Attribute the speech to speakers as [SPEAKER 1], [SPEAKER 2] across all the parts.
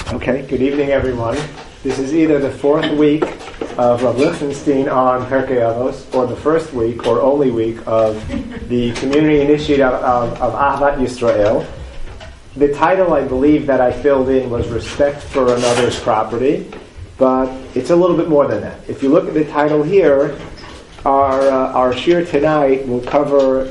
[SPEAKER 1] Okay, good evening, everyone. This is either the fourth week of Rav Lichtenstein on Pirkei Avos, or the first week, or only week, of the community initiative of Ahavat Yisrael. The title, I believe, that I filled in was Respect for Another's Property, but it's a little bit more than that. If you look at the title here, our shir tonight will cover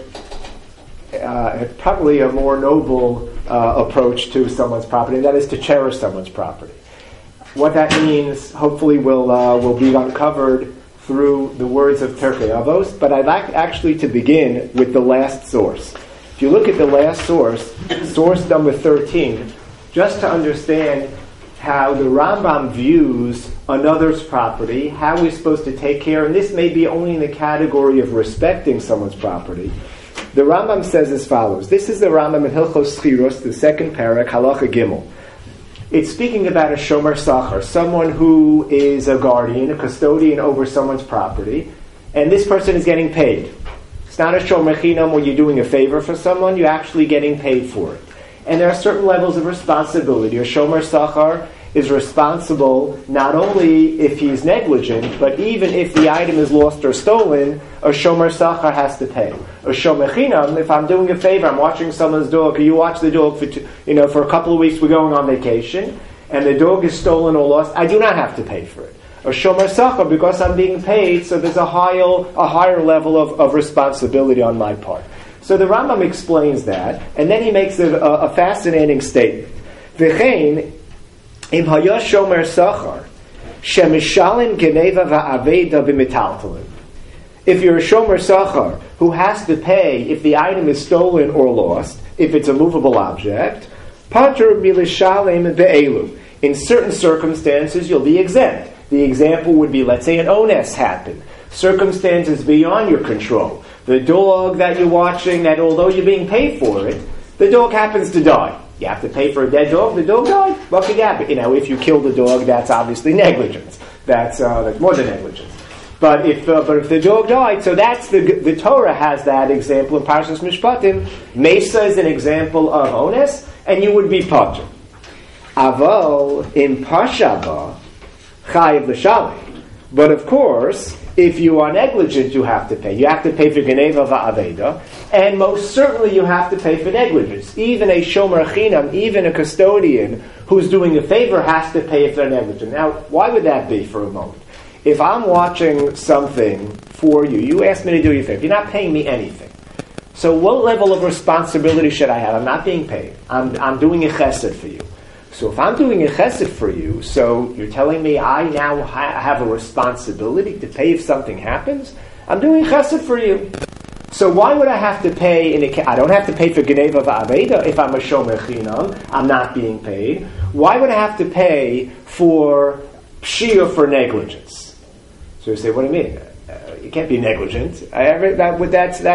[SPEAKER 1] probably a more noble approach to someone's property, and that is to cherish someone's property. What that means, hopefully, will be uncovered through the words of Pirkei Avos, but I'd like actually to begin with the last source. If you look at the last source, source number 13, just to understand how the Rambam views another's property, how we're supposed to take care, and this may be only in the category of respecting someone's property. The Rambam says as follows. This is the Rambam in Hilchos Schiros, the second parak, Halacha Gimel. It's speaking about a shomer sachar, someone who is a guardian, a custodian over someone's property, and this person is getting paid. It's not a shomer chinam where you're doing a favor for someone, you're actually getting paid for it. And there are certain levels of responsibility. A shomer sachar is responsible not only if he's negligent, but even if the item is lost or stolen, a shomer sachar has to pay. A shomer chinam, if I'm doing a favor, I'm watching someone's dog, or you watch the dog for a couple of weeks, we're going on vacation, and the dog is stolen or lost, I do not have to pay for it. A shomer sachar, because I'm being paid, so there's a higher level of responsibility on my part. So the Rambam explains that, and then he makes a fascinating statement. V'chein, im haya shomer sachar, shemishalim geneva va'aveda b'metaltalim. If you're a shomer sachar who has to pay if the item is stolen or lost, if it's a movable object, patur milishalim be'elu. In certain circumstances, you'll be exempt. The example would be, let's say, an ones happened. Circumstances beyond your control. The dog that you're watching, that although you're being paid for it, the dog happens to die. You have to pay for a dead dog. The dog died. What could happen? If you kill the dog, that's obviously negligence. That's more than negligence. But if the dog died, so that's the Torah has that example in Parshas Mishpatim. Mesa is an example of ones, and you would be patur. Aval in Pashava chayiv l'shalim. But of course, if you are negligent, you have to pay. You have to pay for geneva va'aveda, and most certainly you have to pay for negligence. Even a shomer chinam, even a custodian who's doing a favor has to pay if they're negligent. Now, why would that be for a moment? If I'm watching something for you, you ask me to do you a favor. You're not paying me anything. So what level of responsibility should I have? I'm not being paid. I'm doing a chesed for you. So if I'm doing a chesed for you, so you're telling me I now have a responsibility to pay if something happens? I'm doing chesed for you. So why would I have to pay? I don't have to pay for geneva va'aveda if I'm a shomer chinam. I'm not being paid. Why would I have to pay for pshia for negligence? So you say, what do you mean? You can't be negligent. Everyone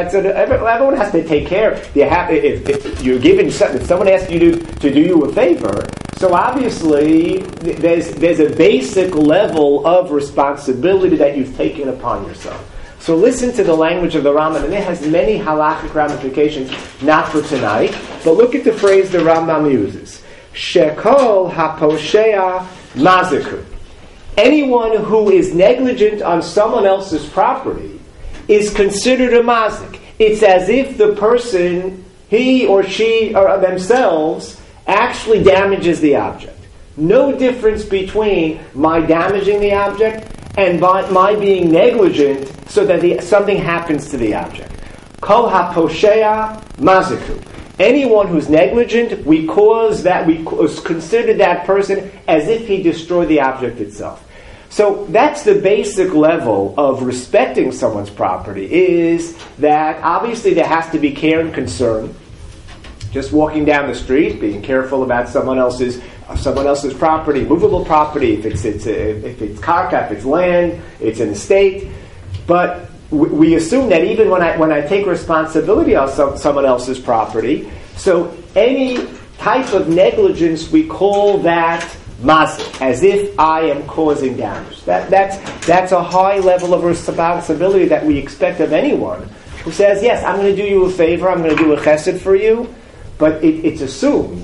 [SPEAKER 1] has to take care. If you're given, if someone asks you to do you a favor, so obviously there's a basic level of responsibility that you've taken upon yourself. So listen to the language of the Rambam, and it has many halachic ramifications, not for tonight, but look at the phrase the Rambam uses. Shekol haposhea maziku. Anyone who is negligent on someone else's property is considered a mazik. It's as if the person, he or she or themselves, actually damages the object. No difference between my damaging the object and my being negligent so that something happens to the object. Kol haposhea maziku. Anyone who's negligent, we consider that person as if he destroyed the object itself. So that's the basic level of respecting someone's property, is that obviously there has to be care and concern. Just walking down the street, being careful about someone else's property, movable property, if it's karka, if it's land, it's an estate. But we assume that even when I take responsibility on someone else's property, so any type of negligence, we call that mazik, as if I am causing damage. That's a high level of responsibility that we expect of anyone who says, yes, I'm going to do you a favor, I'm going to do a chesed for you, but it's assumed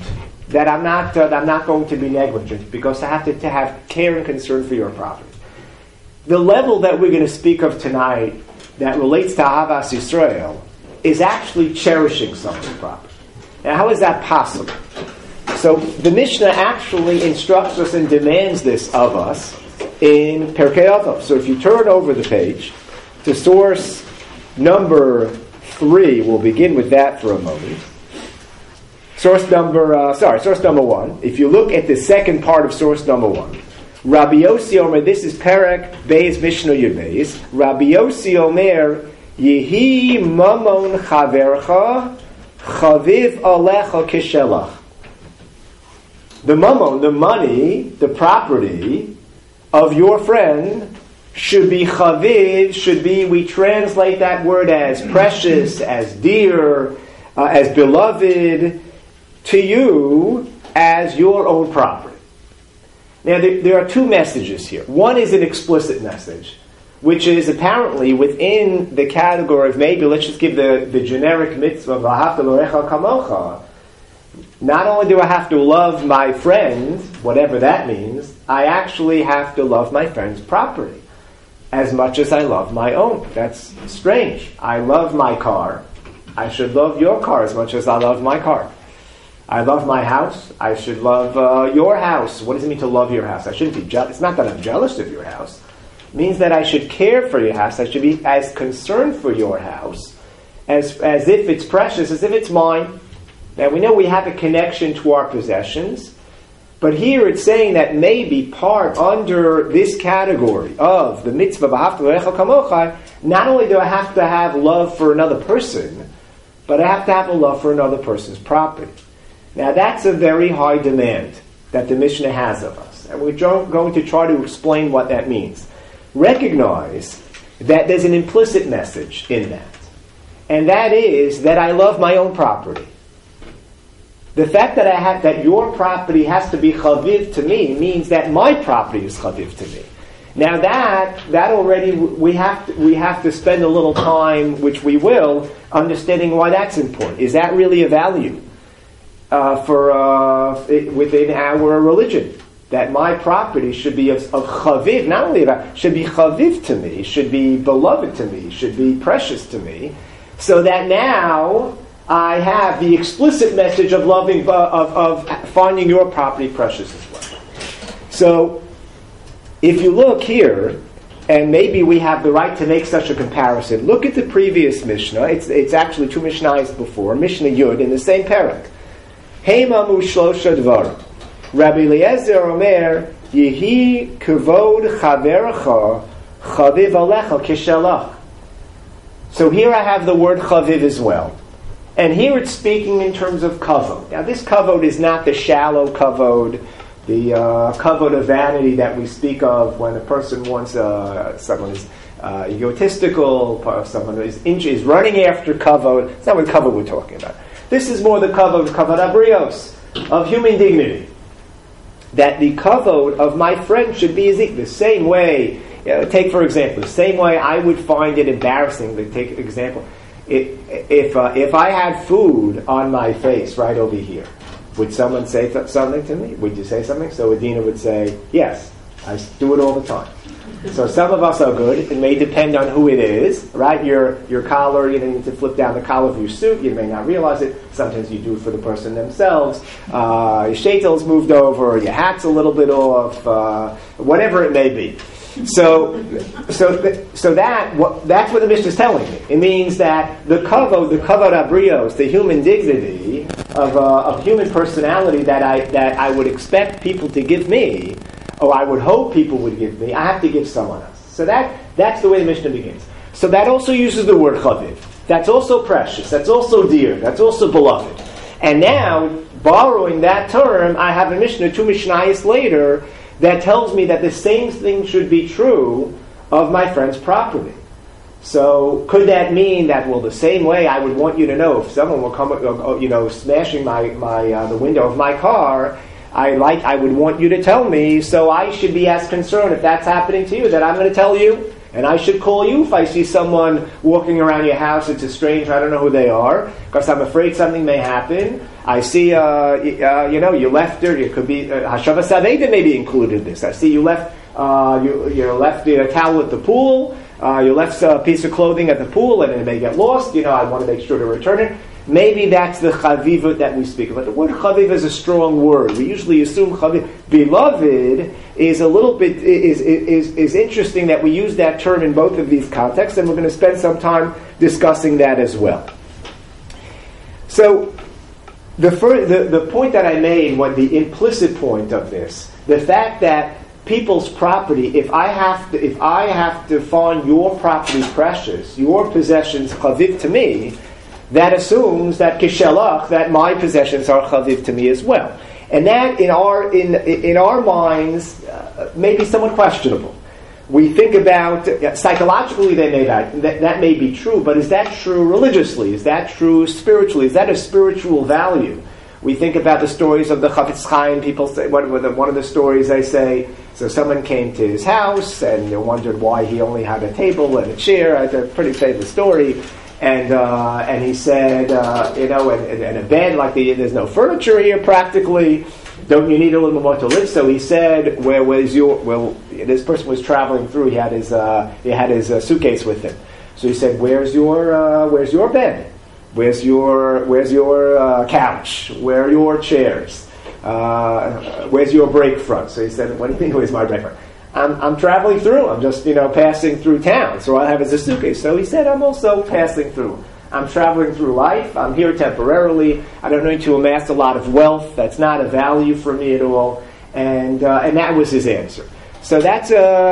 [SPEAKER 1] that I'm not going to be negligent, because I have to have care and concern for your property. The level that we're going to speak of tonight that relates to Ahavas Yisrael is actually cherishing someone's property. Now, how is that possible? So the Mishnah actually instructs us and demands this of us in Pirkei Avos. So if you turn over the page to source number 3, we'll begin with that for a moment. Source number 1. If you look at the second part of source number 1, Rabbi Yossi Omer, this is Perek Beis Mishnah Yud Beis. Rabbi Yossi Omer, Yehi mamon chavercha, chaviv alecha kishelach. The mamon, the money, the property of your friend should be chaviv, we translate that word as precious, as dear, as beloved to you as your own property. Now, there are two messages here. One is an explicit message, which is apparently within the category of, maybe let's just give the generic mitzvah of V'ahavta l'orecha kamocha. Not only do I have to love my friend, whatever that means, I actually have to love my friend's property as much as I love my own. That's strange. I love my car. I should love your car as much as I love my car. I love my house. I should love your house. What does it mean to love your house? I shouldn't be jealous. It's not that I'm jealous of your house. It means that I should care for your house. I should be as concerned for your house as if it's precious, as if it's mine. Now, we know we have a connection to our possessions, but here it's saying that maybe part under this category of the mitzvah V'ahavta l'orecha kamocha, not only do I have to have love for another person, but I have to have a love for another person's property. Now, that's a very high demand that the Mishnah has of us, and we're going to try to explain what that means. Recognize that there's an implicit message in that, and that is that I love my own property. The fact that that your property has to be chaviv to me means that my property is chaviv to me. Now that already we have to spend a little time, which we will, understanding why that's important. Is that really a value within our religion? That my property should be of chaviv, not only that, should be chaviv to me, should be beloved to me, should be precious to me, so that now I have the explicit message of loving, of finding your property precious as well. So, if you look here, and maybe we have the right to make such a comparison, look at the previous Mishnah. It's actually two Mishnahs before, Mishnah Yud, in the same parak. Heimamu shlosha dvarim. Rabbi Eliezer Omer, Yehi kavod chavercha, chaviv alecha kishalach. So here I have the word chaviv as well. And here it's speaking in terms of kavod. Now this kavod is not the shallow kavod, the kavod of vanity that we speak of when a person wants, someone is egotistical, someone is running after kavod. It's not what kavod we're talking about. This is more the kavod abrios, of human dignity. That the kavod of my friend should be the same way. Take for example, the same way I would find it embarrassing to take example. If I had food on my face right over here, would someone say something to me? Would you say something? So Adina would say, yes, I do it all the time. So some of us are good. It may depend on who it is, right? Your collar, you need to flip down the collar of your suit. You may not realize it. Sometimes you do it for the person themselves. Your shaitel's moved over, your hat's a little bit off, whatever it may be. So that's what the Mishnah is telling me. It means that the kavod abrios, the human dignity of human personality that I would expect people to give me, or I would hope people would give me, I have to give someone else. So that's the way the Mishnah begins. So that also uses the word chaviv. That's also precious. That's also dear. That's also beloved. And now, borrowing that term, I have a Mishnah, two Mishnayos later, that tells me that the same thing should be true of my friend's property. So could that mean that, well, the same way I would want you to know if someone will come, smashing the window of my car, I would want you to tell me, so I should be as concerned if that's happening to you, that I'm going to tell you, and I should call you if I see someone walking around your house. It's a stranger, I don't know who they are, because I'm afraid something may happen. I see, you left her. It could be Hashava Saveda may be included in this. I see you left you left the towel at the pool. You left a piece of clothing at the pool, and it may get lost. I want to make sure to return it. Maybe that's the chaviva that we speak about. The word chaviva is a strong word. We usually assume chaviva. Beloved is a little bit is interesting that we use that term in both of these contexts, and we're going to spend some time discussing that as well. So, the point that I made, the implicit point of this, the fact that people's property, if I have to find your property precious, your possessions chaviv to me, that assumes that kishelach, that my possessions are chaviv to me as well, and that in our minds may be somewhat questionable. We think about psychologically, that may be true, but is that true religiously? Is that true spiritually? Is that a spiritual value? We think about the stories of the Chafetz Chaim. People say one of the stories they say. So someone came to his house and they wondered why he only had a table and a chair. It's a pretty famous story. And he said, and a bed, like there's no furniture here practically. Don't you need a little more to live? So he said, this person was traveling through. He had his suitcase with him. So he said, where's your bed? Where's your couch? Where are your chairs? Where's your break front? So he said, what do you mean, where's my break front? I'm traveling through. I'm just, passing through town. So all I have is a suitcase. So he said, I'm also passing through. I'm traveling through life. I'm here temporarily. I don't need to amass a lot of wealth. That's not a value for me at all. And that was his answer. So that's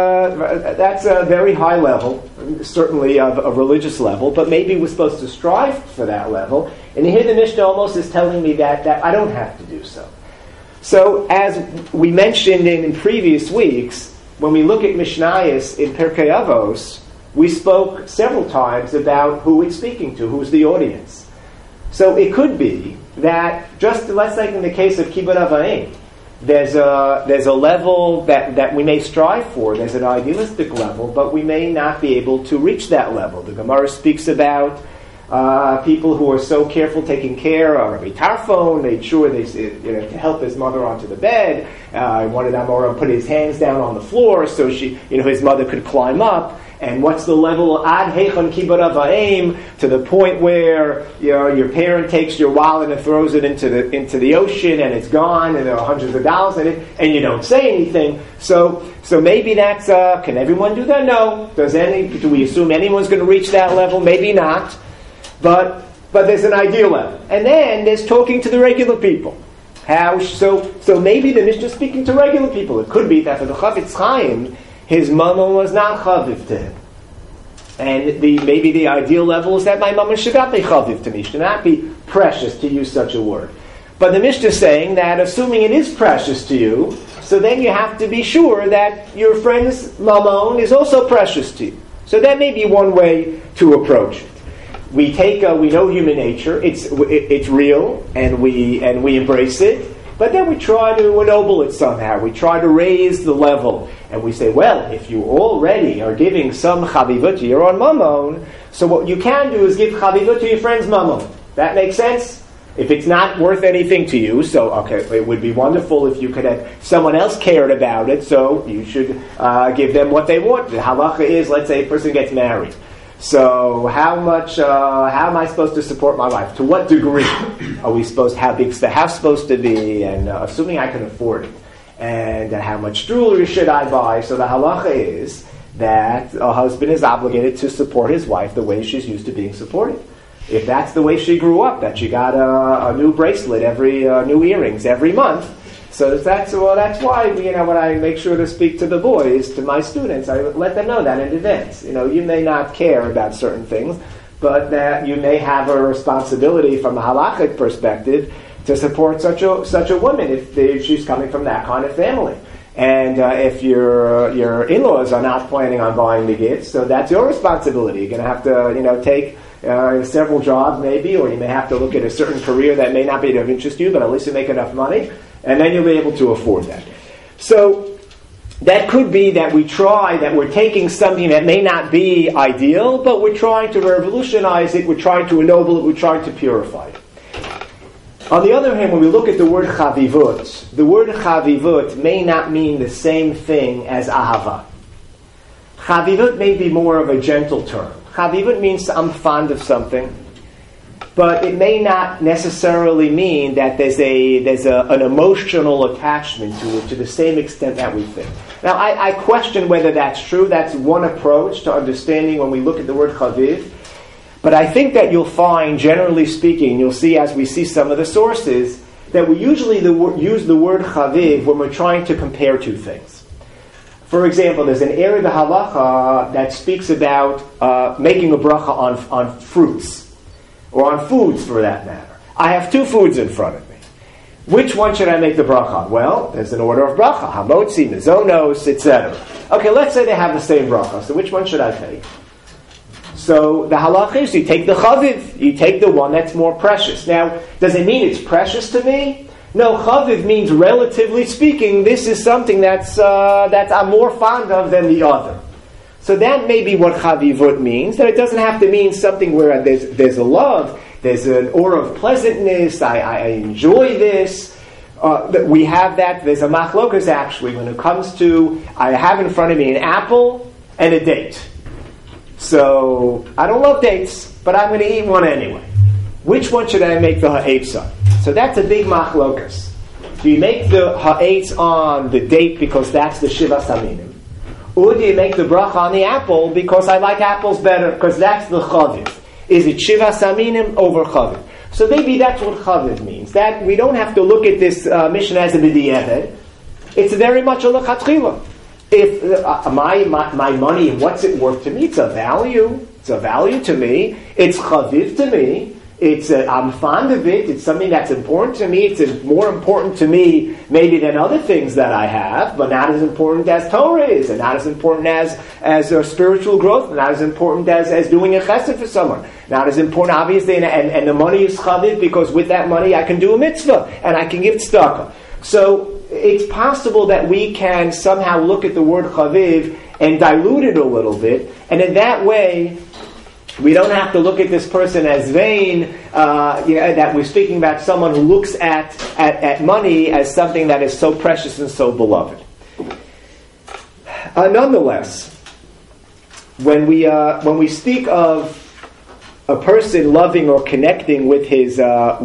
[SPEAKER 1] a very high level, certainly of a religious level, but maybe we're supposed to strive for that level. And here the Mishnah almost is telling me that I don't have to do so. So as we mentioned in previous weeks, when we look at Mishnayos in Pirkei Avos, we spoke several times about who it's speaking to, who's the audience. So it could be that, just let's say in the case of Kibbud Av Va'em, there's a level that we may strive for. There's an idealistic level, but we may not be able to reach that level. The Gemara speaks about people who are so careful taking care of Rabbi Tarfon, made sure to help his mother onto the bed. One of them put his hands down on the floor so his mother could climb up. And what's the level ad heichon kibbud av va'em, to the point where your parent takes your wallet and throws it into the ocean and it's gone and there are hundreds of dollars in it and you don't say anything. So maybe that's can everyone do that? No. Do we assume anyone's going to reach that level? Maybe not. But there's an ideal level. And then there's talking to the regular people. So maybe the Mishnah is speaking to regular people. It could be that for the Chafetz Chaim, his mama was not chaviv to him. And maybe the ideal level is that my mama should not be chaviv to me, should not be precious, to use such a word. But the Mishnah is saying that assuming it is precious to you, so then you have to be sure that your friend's mamon is also precious to you. So that may be one way to approach it. We know human nature, it's real, and we embrace it. But then we try to ennoble it somehow. We try to raise the level. And we say, well, if you already are giving some chavivut to your own mammon, so what you can do is give chavivut to your friend's mammon. That makes sense? If it's not worth anything to you, so, okay, it would be wonderful if you could have someone else cared about it, so you should give them what they want. The halacha is, let's say a person gets married. So how am I supposed to support my wife? To what degree are we supposed? How big is the house supposed to be? And assuming I can afford it, and how much jewelry should I buy? So the halacha is that a husband is obligated to support his wife the way she's used to being supported. If that's the way she grew up, that she got a new bracelet new earrings every month. So that's why when I make sure to speak to the boys, to my students, I let them know that in advance. You may not care about certain things, but that you may have a responsibility from a halachic perspective to support such a woman if she's coming from that kind of family. And if your in-laws are not planning on buying the gifts, so that's your responsibility. You're going to have to take several jobs maybe, or you may have to look at a certain career that may not be of interest to you, but at least you make enough money. And then you'll be able to afford that. So that could be that we're taking something that may not be ideal, but we're trying to revolutionize it, we're trying to ennoble it, we're trying to purify it. On the other hand, when we look at the word chavivut, the word chavivut may not mean the same thing as ahava. Chavivut may be more of a gentle term. Chavivut means I'm fond of something, but it may not necessarily mean that there's an emotional attachment to it to the same extent that we think. Now, I question whether that's true. That's one approach to understanding when we look at the word chaviv. But I think that you'll find, generally speaking, you'll see as we see some of the sources, that we usually use the word chaviv when we're trying to compare two things. For example, there's an area of the halacha that speaks about making a bracha on fruits, or on foods for that matter. I have two foods in front of me. Which one should I make the bracha on? Well, there's an order of bracha, hamotzi, mizonos, etc. Okay, let's say they have the same bracha, so which one should I take? So the halach is you take the chaviv, you take the one that's more precious. Now, does it mean it's precious to me? No, chaviv means, relatively speaking, this is something that I'm more fond of than the other. So that may be what chavivut means. That it doesn't have to mean something where there's a love, there's an aura of pleasantness, I enjoy this. We have that. There's a machlokas actually when it comes to, I have in front of me an apple and a date. So, I don't love dates, but I'm going to eat one anyway. Which one should I make the ha'etz on? So that's a big machlokas. Do you make the ha'etz on the date because that's the shiva saminim? Or do you make the bracha on the apple because I like apples better, because that's the chaviv? Is it shiva saminim over chaviv? So maybe that's what chaviv means. That we don't have to look at this mission as a b'di'evet. It's very much a lechatchila. If my money, what's it worth to me? It's a value. It's a value to me. It's chaviv to me. I'm fond of it. It's something that's important to me. It's more important to me maybe than other things that I have, but not as important as Torah is, and not as important as spiritual growth, and not as important as doing a chesed for someone. Not as important, obviously, and the money is chaviv because with that money I can do a mitzvah, and I can give tzedakah. So it's possible that we can somehow look at the word chaviv and dilute it a little bit, and in that way, we don't have to look at this person as vain, that we're speaking about someone who looks at money as something that is so precious and so beloved. Nonetheless, when we speak of a person loving or connecting with his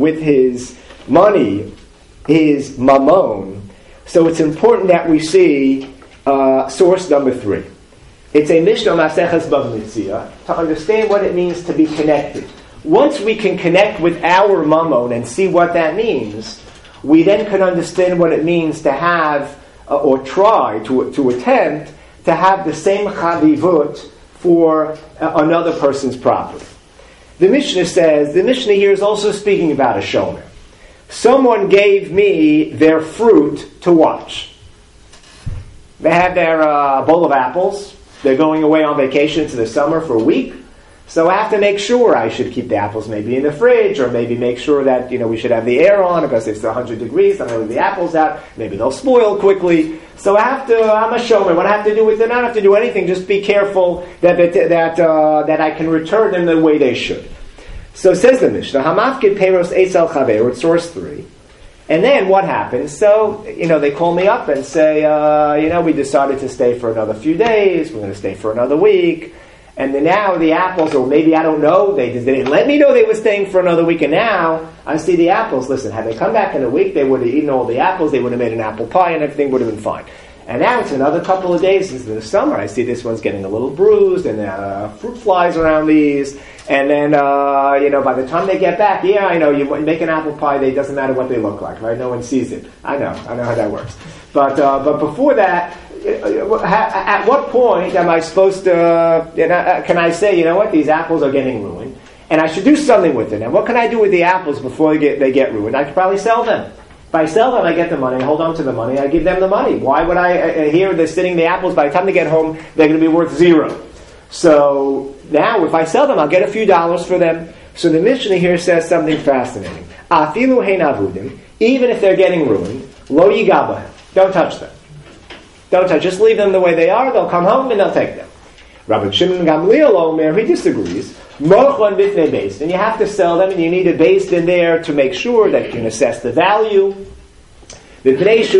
[SPEAKER 1] money, his mammon, so it's important that we see source number 3. It's a Mishnah Maseches Bava Metzia to understand what it means to be connected. Once we can connect with our mammon and see what that means, we then can understand what it means to have, or try to attempt, to have the same chavivut for another person's property. The Mishnah says, the Mishnah here is also speaking about a shomer. Someone gave me their fruit to watch. They had their bowl of apples. They're going away on vacation to the summer for a week. So I have to make sure I should keep the apples maybe in the fridge, or maybe make sure that we should have the air on because it's 100 degrees. I'm going to leave the apples out. Maybe they'll spoil quickly. So I'm a shomer. What I have to do with them, I don't have to do anything. Just be careful that I can return them the way they should. So says the Mishnah, Hamafkid Peiros Eitz Al Chaver, it's source 3. And then what happens? So, they call me up and say, we decided to stay for another few days. We're going to stay for another week. And then now the apples, or maybe I don't know, they didn't let me know they were staying for another week. And now I see the apples. Listen, had they come back in a week, they would have eaten all the apples. They would have made an apple pie and everything would have been fine. And now it's another couple of days into the summer. I see this one's getting a little bruised and fruit flies around these. And then, by the time they get back, I know, you make an apple pie, it doesn't matter what they look like, right? No one sees it. I know how that works. But before that, at what point am I supposed to, can I say, what, these apples are getting ruined, and I should do something with them. And what can I do with the apples before they get ruined? I could probably sell them. If I sell them, I get the money, I hold on to the money, I give them the money. Why would I, here they're sitting the apples, by the time they get home, they're going to be worth 0. So now, if I sell them, I'll get a few dollars for them. So the Mishnah here says something fascinating. Afilu hein avudim, even if they're getting ruined, lo yigabahem, don't touch them. Don't touch. Just leave them the way they are. They'll come home and they'll take them. Rabbi Shimon Gamliel Omer, he disagrees. Mochon bifnei beis din. You have to sell them, and you need a beis din there to make sure that you can assess the value. You know why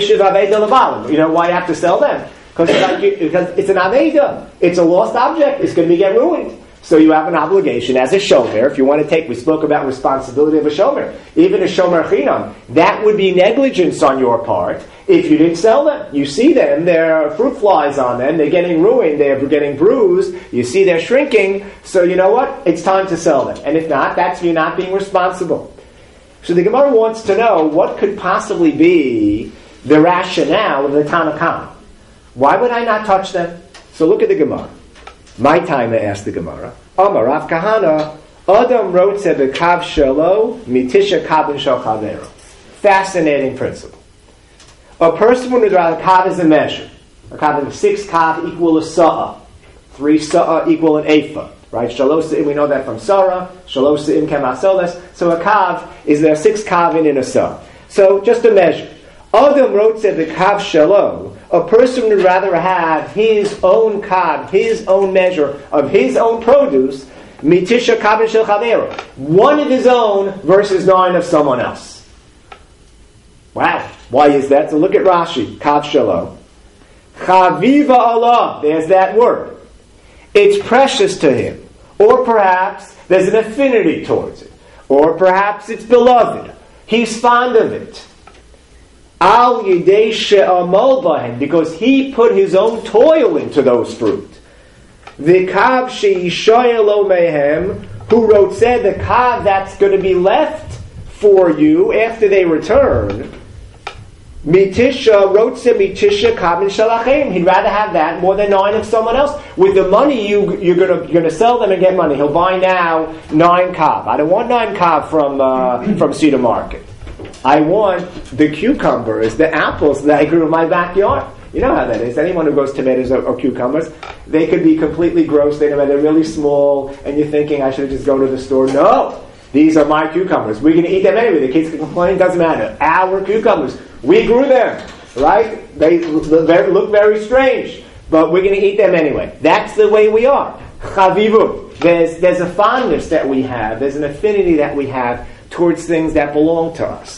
[SPEAKER 1] you have to sell them? Because it's an aveda. It's a lost object. It's going to get ruined. So you have an obligation as a shomer. If you want to take, we spoke about responsibility of a shomer. Even a shomer chinam, that would be negligence on your part if you didn't sell them. You see them, there are fruit flies on them, they're getting ruined, they're getting bruised, you see they're shrinking, so you know what? It's time to sell them. And if not, that's you not being responsible. So the Gemara wants to know what could possibly be the rationale of the Tanna Kama. Why would I not touch them? So look at the Gemara. My time, asked the Gemara. Amar Rav Kahana, Adam rotze bekav shelo mitisha kabin shel chavero. Fascinating principle. A person would rather kav is a measure. A kav of 6 kav equal a sa'ah. 3 sa'ah equal an ephah. Right? Shalosh sa'im, we know that from Sarah. Shalosh sa'im kemasoles. So a kav is there 6 kav in a sa'ah. So just a measure. Adam rotze bekav shelo. A person would rather have his own kav, his own measure of his own produce, mitisha kabin shel chavero. 1 of his own versus 9 of someone else. Wow. Why is that? So look at Rashi, kav shelo. Chaviva Allah. There's that word. It's precious to him. Or perhaps there's an affinity towards it. Or perhaps it's beloved. He's fond of it. Al yidei she'amal bahem, because he put his own toil into those fruit. The kav she'ishoyelo mehem, who wrote said the kav that's going to be left for you after they return. Mitisha rotze mitisha kabin shalachem. He'd rather have that more than 9 of someone else. With the money you're going to sell them and get money. He'll buy now 9 kav. I don't want 9 kav from Cedar Market. I want the cucumbers, the apples that I grew in my backyard. You know how that is. Anyone who grows tomatoes or cucumbers, they could be completely gross. They're really small, and you're thinking, I should just go to the store. No! These are my cucumbers. We're going to eat them anyway. The kids can complain. Doesn't matter. Our cucumbers. We grew them. Right? They look very strange. But we're going to eat them anyway. That's the way we are. Chavivut. There's a fondness that we have. There's an affinity that we have towards things that belong to us.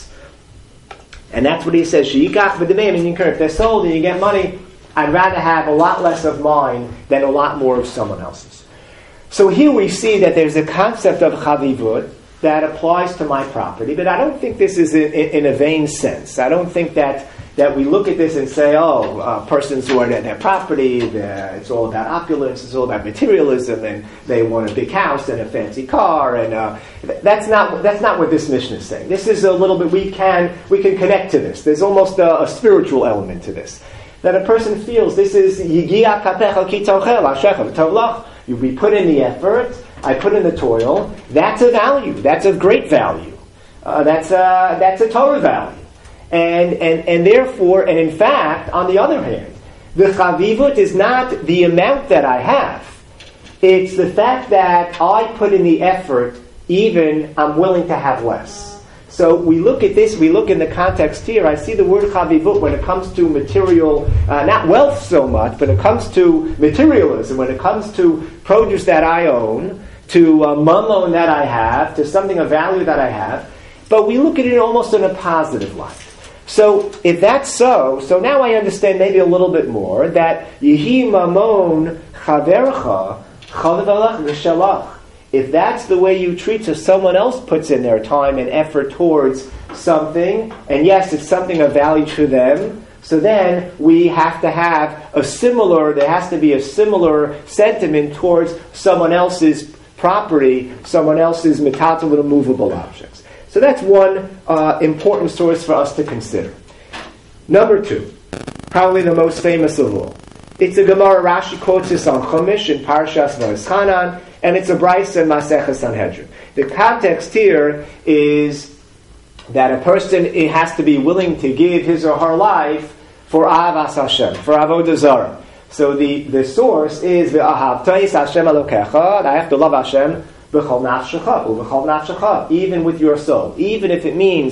[SPEAKER 1] And that's what he says. Sheikach v'demei, and if they're sold and you get money, I'd rather have a lot less of mine than a lot more of someone else's. So here we see that there's a concept of chavivut that applies to my property, but I don't think this is in a vain sense. I don't think that we look at this and say, persons who are at their property, it's all about opulence, it's all about materialism, and they want a big house and a fancy car, and that's not what this Mishnah is saying. This is a little bit, we can connect to this. There's almost a spiritual element to this. That a person feels this is yigia kapecha ki tochel ashecha v'tovlach. We put in the effort, I put in the toil. That's a value. That's of great value. That's a Torah value. And therefore, and in fact, on the other hand, the chavivut is not the amount that I have. It's the fact that I put in the effort, even I'm willing to have less. So we look at this, we look in the context here, I see the word chavivut when it comes to material, not wealth so much, but it comes to materialism, when it comes to produce that I own, to mammon that I have, to something of value that I have, but we look at it almost in a positive light. So if that's so now I understand maybe a little bit more that Yehi Mamon Chavercha Chalav V'Shalach. If that's the way you treat, so someone else puts in their time and effort towards something, and yes, it's something of value to them, so then we have to have there has to be a similar sentiment towards someone else's property, someone else's metatal and movable objects. So that's one important source for us to consider. Number 2, probably the most famous of all. It's a Gemara. Rashi quotes this on Chumash in Parshas Vayischanan, and it's a Brisa in Maseches Sanhedrin. The context here is that a person has to be willing to give his or her life for Ahavas Hashem, for Avodah Zarah. So the source is V'ahavtais Hashem Elokecha, I have to love Hashem, even with your soul, even if it means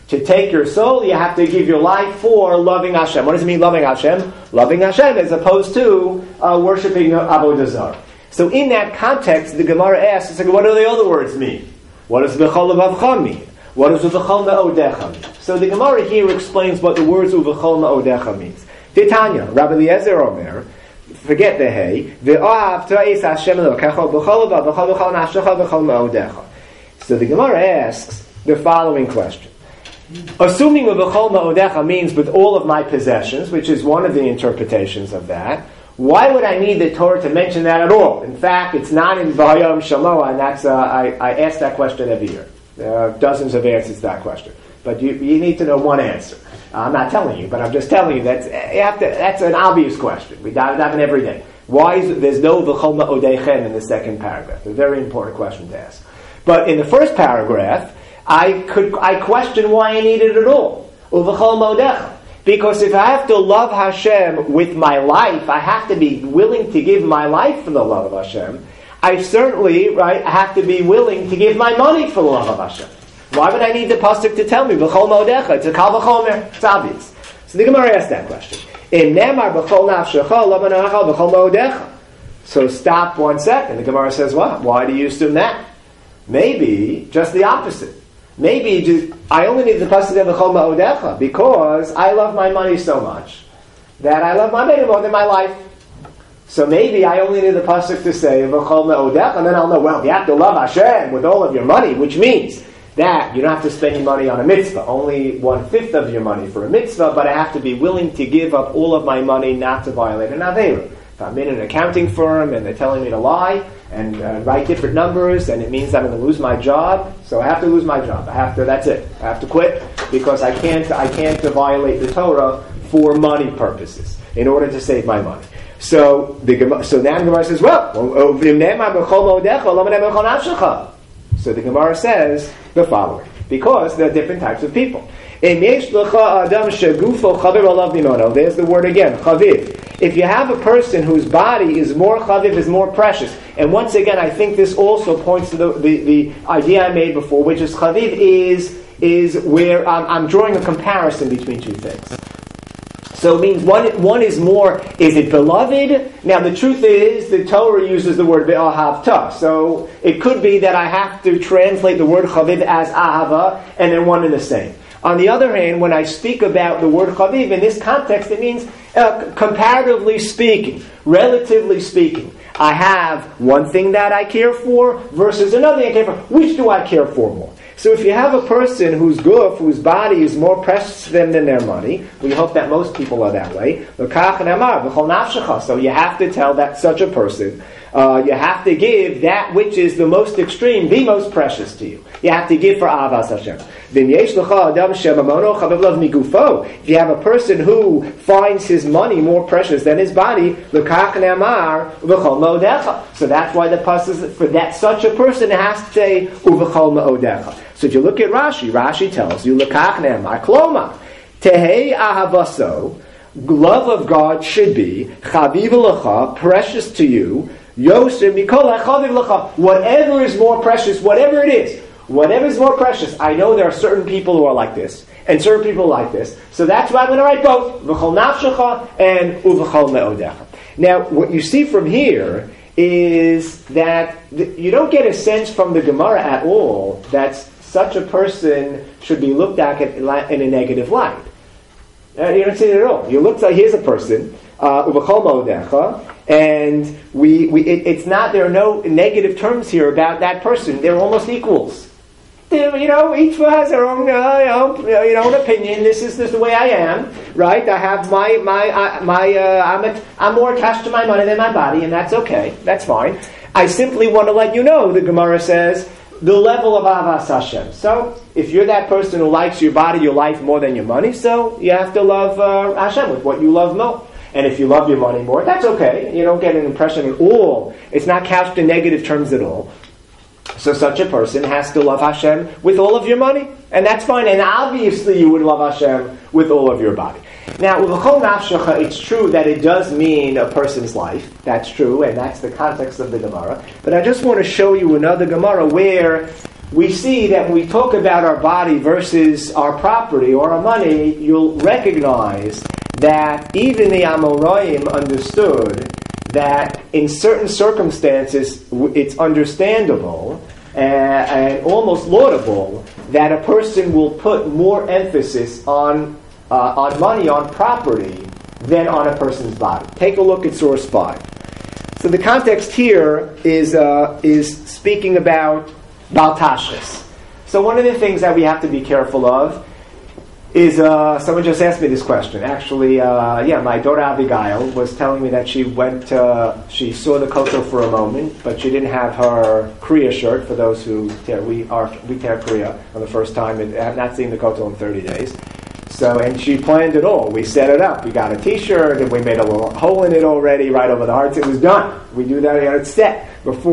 [SPEAKER 1] To take your soul, you have to give your life for loving Hashem. What does it mean, loving Hashem? Loving Hashem as opposed to worshipping Avodah Zarah. So in that context, the Gemara asks, what do the other words mean? What does V'chol Levavcha mean? What does Uv'chol Me'odecha mean? So the Gemara here explains what the words Uv'chol Me'odecha means. Titanya, Rabbi Eliezer Omer, forget the hey, V'ohav Ta'is Hashem Elokecha B'chol Levavcha B'chol Nafshecha B'chol Me'odecha. So the Gemara asks the following question. Assuming Uv'chol Me'odecha means with all of my possessions, which is one of the interpretations of that, why would I need the Torah to mention that at all? In fact, it's not in Vayom Shamoah, and that's I ask that question every year. There are dozens of answers to that question, but you need to know one answer. I'm not telling you, but I'm just telling you that's an obvious question. We dive it every day. Why is there's no V'chol Me'odecha in the second paragraph? A very important question to ask. But in the first paragraph, I question why I need it at all. Uv'chol Me'odecha. Because if I have to love Hashem with my life, I have to be willing to give my life for the love of Hashem. I certainly, have to be willing to give my money for the love of Hashem. Why would I need the pasuk to tell me V'chol Me'odecha? It's a kal v'chomer. It's obvious. So the Gemara asked that question. In Nemar B'chol Nafshecha Lo B'noacha V'chol Me'odecha. So stop 1 second. The Gemara says, what? Why do you assume that? Maybe just the opposite. Maybe I only need the pasuk of V'chol Me'odecha because I love my money so much that I love my money more than my life. So maybe I only need the pasuk to say V'chol Me'odecha, and then I'll know, well, you have to love Hashem with all of your money, which means that you don't have to spend your money on a mitzvah, only 1/5 of your money for a mitzvah, but I have to be willing to give up all of my money not to violate an Aveira. If I'm in an accounting firm and they're telling me to lie and write different numbers, and it means I'm going to lose my job, so I have to lose my job. That's it. I have to quit because I can't violate the Torah for money purposes in order to save my money. So now the Gemara says, so the Gemara says the following, because there are different types of people. There's the word again, chaviv. If you have a person whose body is more chaviv, is more precious, and once again, I think this also points to the idea I made before, which is chaviv is where I'm drawing a comparison between two things. So it means one is more, is it beloved? Now the truth is, the Torah uses the word ve'ahavta. So it could be that I have to translate the word chaviv as ahava, and they're one and the same. On the other hand, when I speak about the word chaviv in this context, it means comparatively speaking, relatively speaking. I have one thing that I care for versus another thing I care for. Which do I care for more? So if you have a person whose body is more precious to them than their money, we hope that most people are that way. So you have to tell that such a person, you have to give that which is the most extreme, the most precious to you. You have to give for Avas Hashem. If you have a person who finds his money more precious than his body, so that's why the pasuk for that such a person has to say Uv'chol Me'odecha. So if you look at Rashi tells you L'kach ne'amar kloma tehei ahavaso, love of God should be chaviv lecha, precious to you, yoser mikol chaviv lecha, whatever is more precious, whatever it is. Whatever is more precious. I know there are certain people who are like this, and certain people like this. So that's why I'm going to write both, V'chol nafshecha and Uv'chol me'odecha. Now, what you see from here is that you don't get a sense from the Gemara at all that such a person should be looked at in a negative light. You don't see it at all. You look like here's a person, Uv'chol me'odecha, and it's not. There are no negative terms here about that person. They're almost equals. Each has their own, own opinion. This is the way I am, right? I have I'm more attached to my money than my body, and that's okay. That's fine. I simply want to let you know, the Gemara says, the level of Avas Hashem. So, if you're that person who likes your body, your life more than your money, so you have to love Hashem with what you love more. And if you love your money more, that's okay. You don't get an impression at all. It's not couched in negative terms at all. So such a person has to love Hashem with all of your money. And that's fine. And obviously you would love Hashem with all of your body. Now, V'chol nafshecha, it's true that it does mean a person's life. That's true, and that's the context of the Gemara. But I just want to show you another Gemara where we see that when we talk about our body versus our property or our money, you'll recognize that even the Amoraim understood that in certain circumstances it's understandable and almost laudable that a person will put more emphasis on money, on property, than on a person's body. Take a look at source 5. So the context here is speaking about Baal Tashchis. So one of the things that we have to be careful of is, someone just asked me this question. Actually, my daughter Abigail was telling me that she saw the kotel for a moment, but she didn't have her Kriya shirt. For those who we tear Kriya on the first time and have not seen the kotel in 30 days. So, and she planned it all. We set it up. We got a T-shirt, and we made a little hole in it already, right over the hearts. It was done. We do that. It's set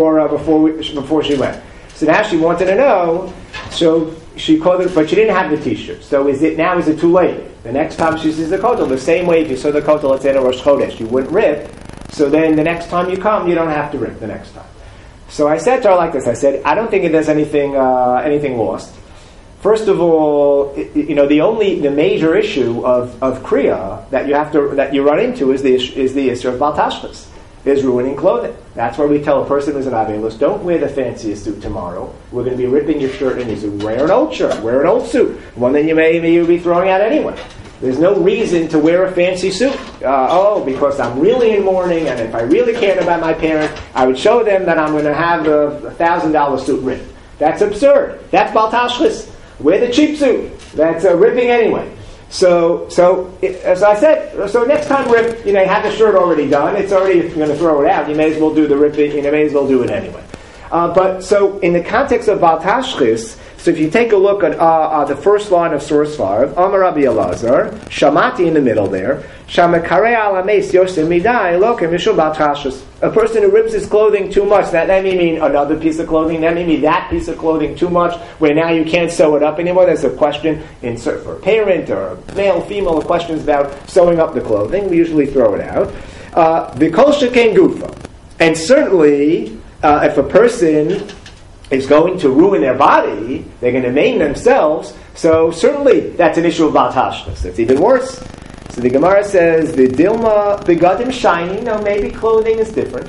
[SPEAKER 1] before she went. So now she wanted to know. So she called it, but she didn't have the T-shirt. So is it too late? The next time she sees the kotel, the same way if you saw the kotel, let's say in a Rosh Chodesh, you wouldn't rip. So then the next time you come, you don't have to rip the next time. So I said to her like this. I said, I don't think there's anything lost. First of all, the major issue of Kriya that you run into is the issue of Baal Tashchis, is ruining clothing. That's why we tell a person who's an Avelus, don't wear the fanciest suit tomorrow. We're going to be ripping your shirt and your suit. Wear an old shirt. Wear an old suit. One that you may be throwing out anyway. There's no reason to wear a fancy suit. Because I'm really in mourning, and if I really cared about my parents, I would show them that I'm going to have a $1,000 suit ripped. That's absurd. That's Baal Tashchis. Wear the cheap suit. That's ripping anyway. So as I said, so next time rip, you have the shirt already done. It's already, if you're going to throw it out, you may as well do the ripping. You may as well do it anyway. But so in the context of Baal Tashchis, so if you take a look at the first line of source 5, Amar Rabbi Elazar, Shamati in the middle there, Shamakare alames yosem midai lokem mishum Baal Tashchis. A person who rips his clothing too much, that may mean another piece of clothing, that may mean that piece of clothing too much, where now you can't sew it up anymore. There's a question for a parent or male, female, questions about sewing up the clothing. We usually throw it out. V'kol sheken gufa. And certainly, if a person is going to ruin their body, they're going to maim themselves, so certainly that's an issue of Baal Tashchis. It's even worse. So the Gemara says, the Dilma begadim shiny, maybe clothing is different.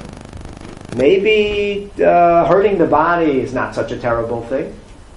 [SPEAKER 1] Maybe hurting the body is not such a terrible thing.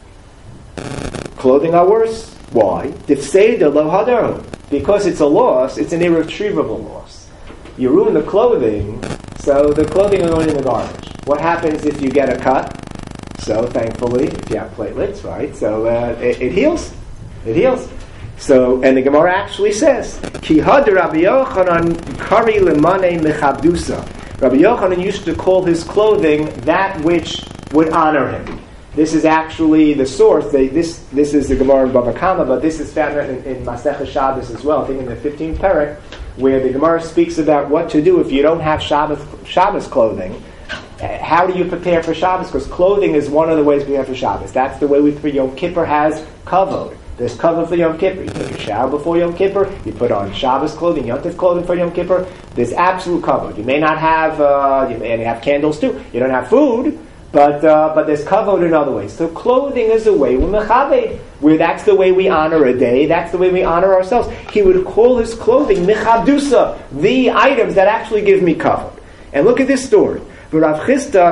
[SPEAKER 1] Clothing are worse. Why? Tifseida lo hadaru. Because it's a loss, it's an irretrievable loss. You ruin the clothing, so the clothing is going in the garbage. What happens if you get a cut? So thankfully, if you have platelets, right? So it heals. It heals. So, and the Gemara actually says, Ki had Rabbi Yochanan kari lemane mechabdusa. Rabbi Yochanan used to call his clothing that which would honor him. This is actually the source. This is the Gemara in Bava Kama, but this is found in Masechah Shabbos as well. I think in the 15th parak, where the Gemara speaks about what to do if you don't have Shabbos clothing. How do you prepare for Shabbos? Because clothing is one of the ways we have for Shabbos. That's the way we prepare. Yom Kippur has kavod. There's kavod for Yom Kippur. You take a shower before Yom Kippur. You put on Shabbos clothing, Yom Tov clothing for Yom Kippur. There's absolute kavod. You may not have, you may have candles too. You don't have food, but there's kavod in other ways. So clothing is a way we're mechabed, where that's the way we honor a day. That's the way we honor ourselves. He would call his clothing mechabdusa, the items that actually give me kavod. And look at this story. When Rav Chisda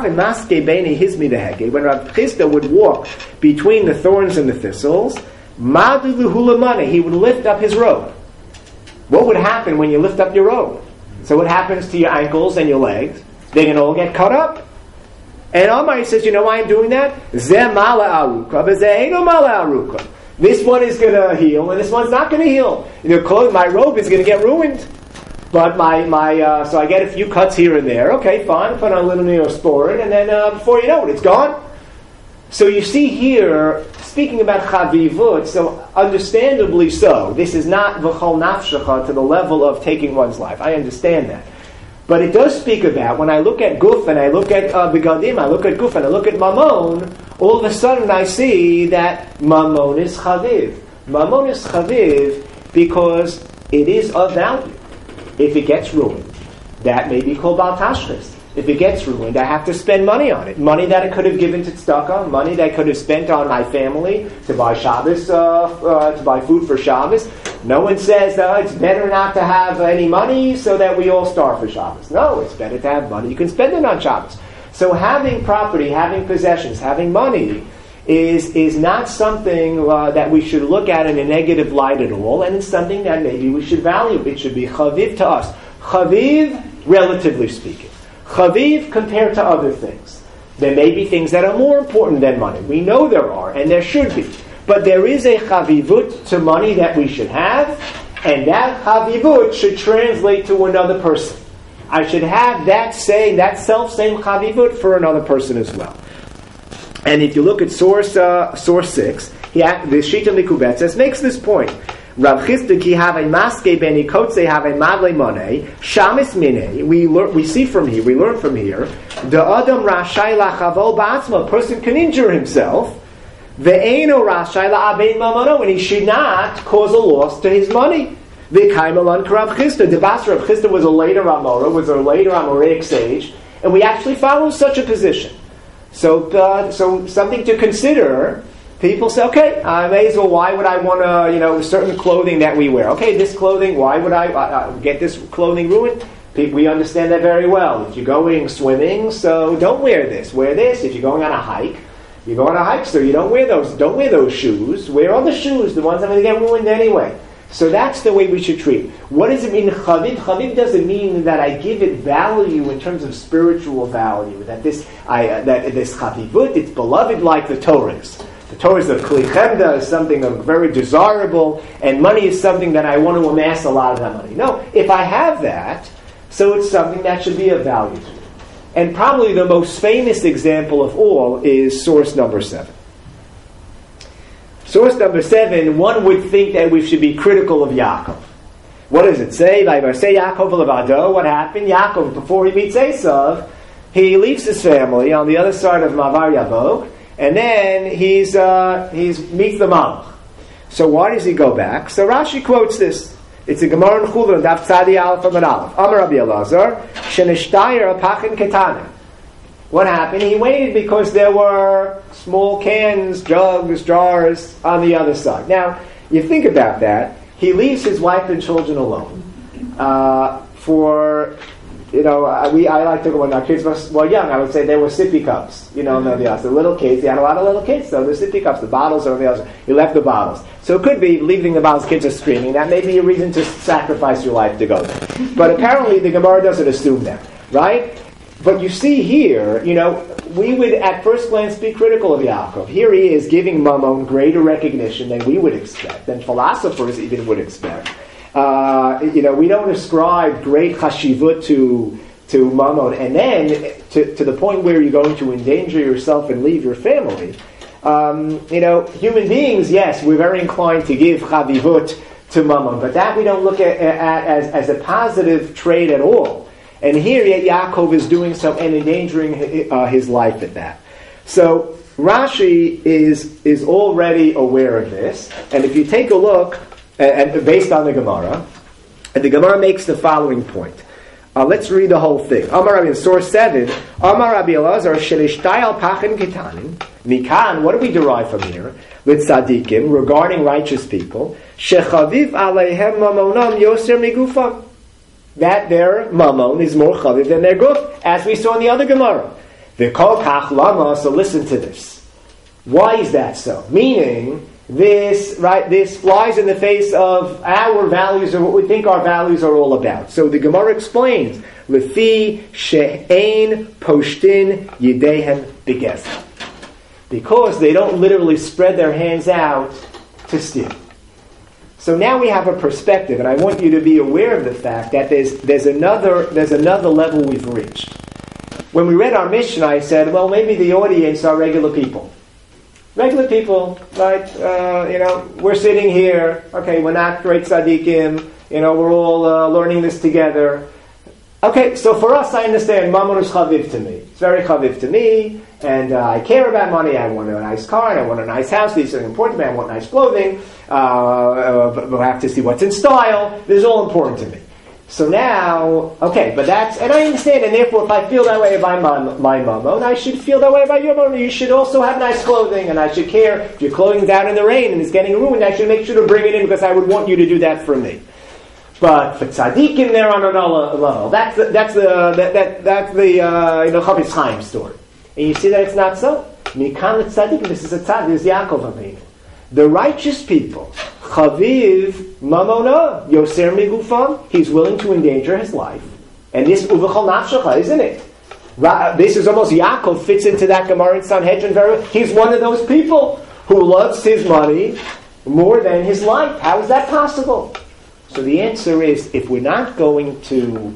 [SPEAKER 1] would walk between the thorns and the thistles, he would lift up his robe. What would happen when you lift up your robe? So what happens to your ankles and your legs? They can all get cut up. And Amar says, you know why I'm doing that? This one is going to heal, and this one's not going to heal. My robe is going to get ruined. But so I get a few cuts here and there. Okay, fine. Put on a little neosporin, and then before you know it, it's gone. So you see here, speaking about chavivut, so understandably so. This is not v'chol nafshecha to the level of taking one's life. I understand that. But it does speak about, when I look at guf and I look at begadim, I look at guf and I look at mamon, all of a sudden I see that mamon is chaviv. Mamon is chaviv because it is of value. If it gets ruined, that may be called Baal Tashchis. if it gets ruined, I have to spend money on it. Money that I could have given to tzedakah, money that I could have spent on my family to buy Shabbos, to buy food for Shabbos. No one says it's better not to have any money so that we all starve for Shabbos. No, it's better to have money. You can spend it on Shabbos. So having property, having possessions, having money is not something that we should look at in a negative light at all, and it's something that maybe we should value. It should be chaviv to us. Chaviv, relatively speaking. Chaviv compared to other things. There may be things that are more important than money. We know there are, and there should be. But there is a chavivut to money that we should have, and that chavivut should translate to another person. I should have that self-same chavivut for another person as well. And if you look at source 6, the Shita Mikubetzes makes this point. Rav Chisda ki have a maske beni kotze have a madle money shamis mine. We see from here, we learn from here. The adam rashai lachavol ba'atzma. A person can injure himself. Ve'eno rashai la'abein mamono, and he should not cause a loss to his money. Ve'kaimalan k'Rav Chisda. The Bas Rav Chisda was a later Amora, was a later Amoraic sage, and we actually follow such a position. So something to consider. People say, okay, I may as well, why would I want to, certain clothing that we wear? Okay, this clothing, why would I get this clothing ruined? We understand that very well. If you're going swimming, so don't wear this. Wear this. If you're going on a hike, you go on a hike, so you don't wear those shoes. Wear other shoes, the ones that are going to get ruined anyway. So that's the way we should treat. What does it mean, chaviv? Chaviv doesn't mean that I give it value in terms of spiritual value. That this chavivut, it's beloved like the Torahs. The Torahs of Kli Chemda is something very desirable, and money is something that I want to amass a lot of that money. No, if I have that, so it's something that should be of value to me. And probably the most famous example of all is source number 7. Source number 7, one would think that we should be critical of Yaakov. What does it say? Say Yaakov levado. What happened? Yaakov, before he meets Esav, he leaves his family on the other side of Mavar Yavok, and then he meets the Malach. So why does he go back? So Rashi quotes this. It's a Gemara in Chulun, Daf Tzadi Aleph Amud Aleph. Amar Rabbi Elazar, Shenishtayir Apachin Ketanim. What happened? He waited because there were small cans, jugs, jars on the other side. Now, you think about that. He leaves his wife and children alone I like to go when our kids were young. I would say they were sippy cups. The little kids. He had a lot of little kids, so the sippy cups, the bottles are on the other side. He left the bottles. So it could be leaving the bottles. Kids are screaming. That may be a reason to sacrifice your life to go there. But apparently the Gemara doesn't assume that, right? But you see here, we would at first glance be critical of Yaakov. Here he is giving Mammon greater recognition than we would expect, than philosophers even would expect. We don't ascribe great chashivut to Mammon, and then to the point where you're going to endanger yourself and leave your family. Human beings, yes, we're very inclined to give chavivut to Mammon, but that we don't look at as a positive trait at all. And here Yaakov is doing so and endangering his life at that. So Rashi is already aware of this, and if you take a look, and based on the Gemara, and the Gemara makes the following point. Let's read the whole thing. Amar Rabbi, in source 7, Amar Rabbi Elazar, Shelishtayal Pachin Ketanim, Mikan, what do we derive from here? With Tzadikim, regarding righteous people, Shechaviv Aleihem Mamonam Yoser Migufam. That their mammon is more chaviv than their guf, as we saw in the other Gemara. V'kol kach lama, so listen to this. Why is that so? Meaning, this flies in the face of our values, or what we think our values are all about. So the Gemara explains, Lefi she'ein poshtin yidehem begezel. Because they don't literally spread their hands out to steal. So now we have a perspective, and I want you to be aware of the fact that there's another level we've reached. When we read our Mishnah, I said, well, maybe the audience are regular people. Regular people, right? We're sitting here. Okay, we're not great tzaddikim. We're all learning this together. Okay, so for us, I understand Mammon is chaviv to me. It's very chaviv to me, and I care about money. I want a nice car, and I want a nice house. These are important to me. I want nice clothing. We'll have to see what's in style. This is all important to me. So now, okay, but that's, and I understand, and therefore if I feel that way about my mammon, I should feel that way about your mammon. You should also have nice clothing, and I should care if your clothing's out in the rain and it's getting ruined, I should make sure to bring it in because I would want you to do that for me. But for tzaddikim, they're on another level. That's the Chafetz Chaim story. And you see that it's not so. Mikan tzaddikim, this is a tzaddik, this is Yaakov Avinu. The righteous people, Chaviv Mamona, Yoser Migufam, he's willing to endanger his life. And this Uvechol Nafshecha, isn't it? This is almost Yaakov fits into that Gemara in Sanhedrin very. He's one of those people who loves his money more than his life. How is that possible? So the answer is, if we're not going to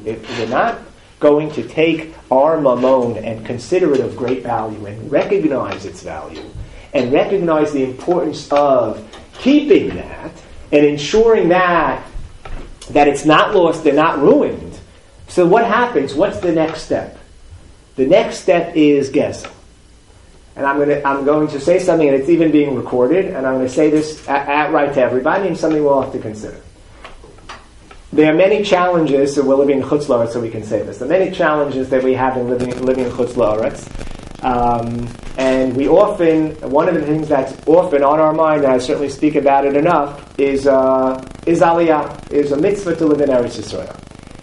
[SPEAKER 1] take our mammon and consider it of great value and recognize its value, and recognize the importance of keeping that and ensuring that it's not lost and not ruined. So what happens? What's the next step? The next step is gezel. And I'm going to say something, and it's even being recorded, and I'm going to say this outright to everybody, and something we'll have to consider. There are many challenges, so we're living in Chutz La'aretz, so we can say this. There are many challenges that we have in living in Chutz La'aretz. And we often, one of the things that's often on our mind, and I certainly speak about it enough, is Aliyah, is a mitzvah to live in Eretz Yisrael.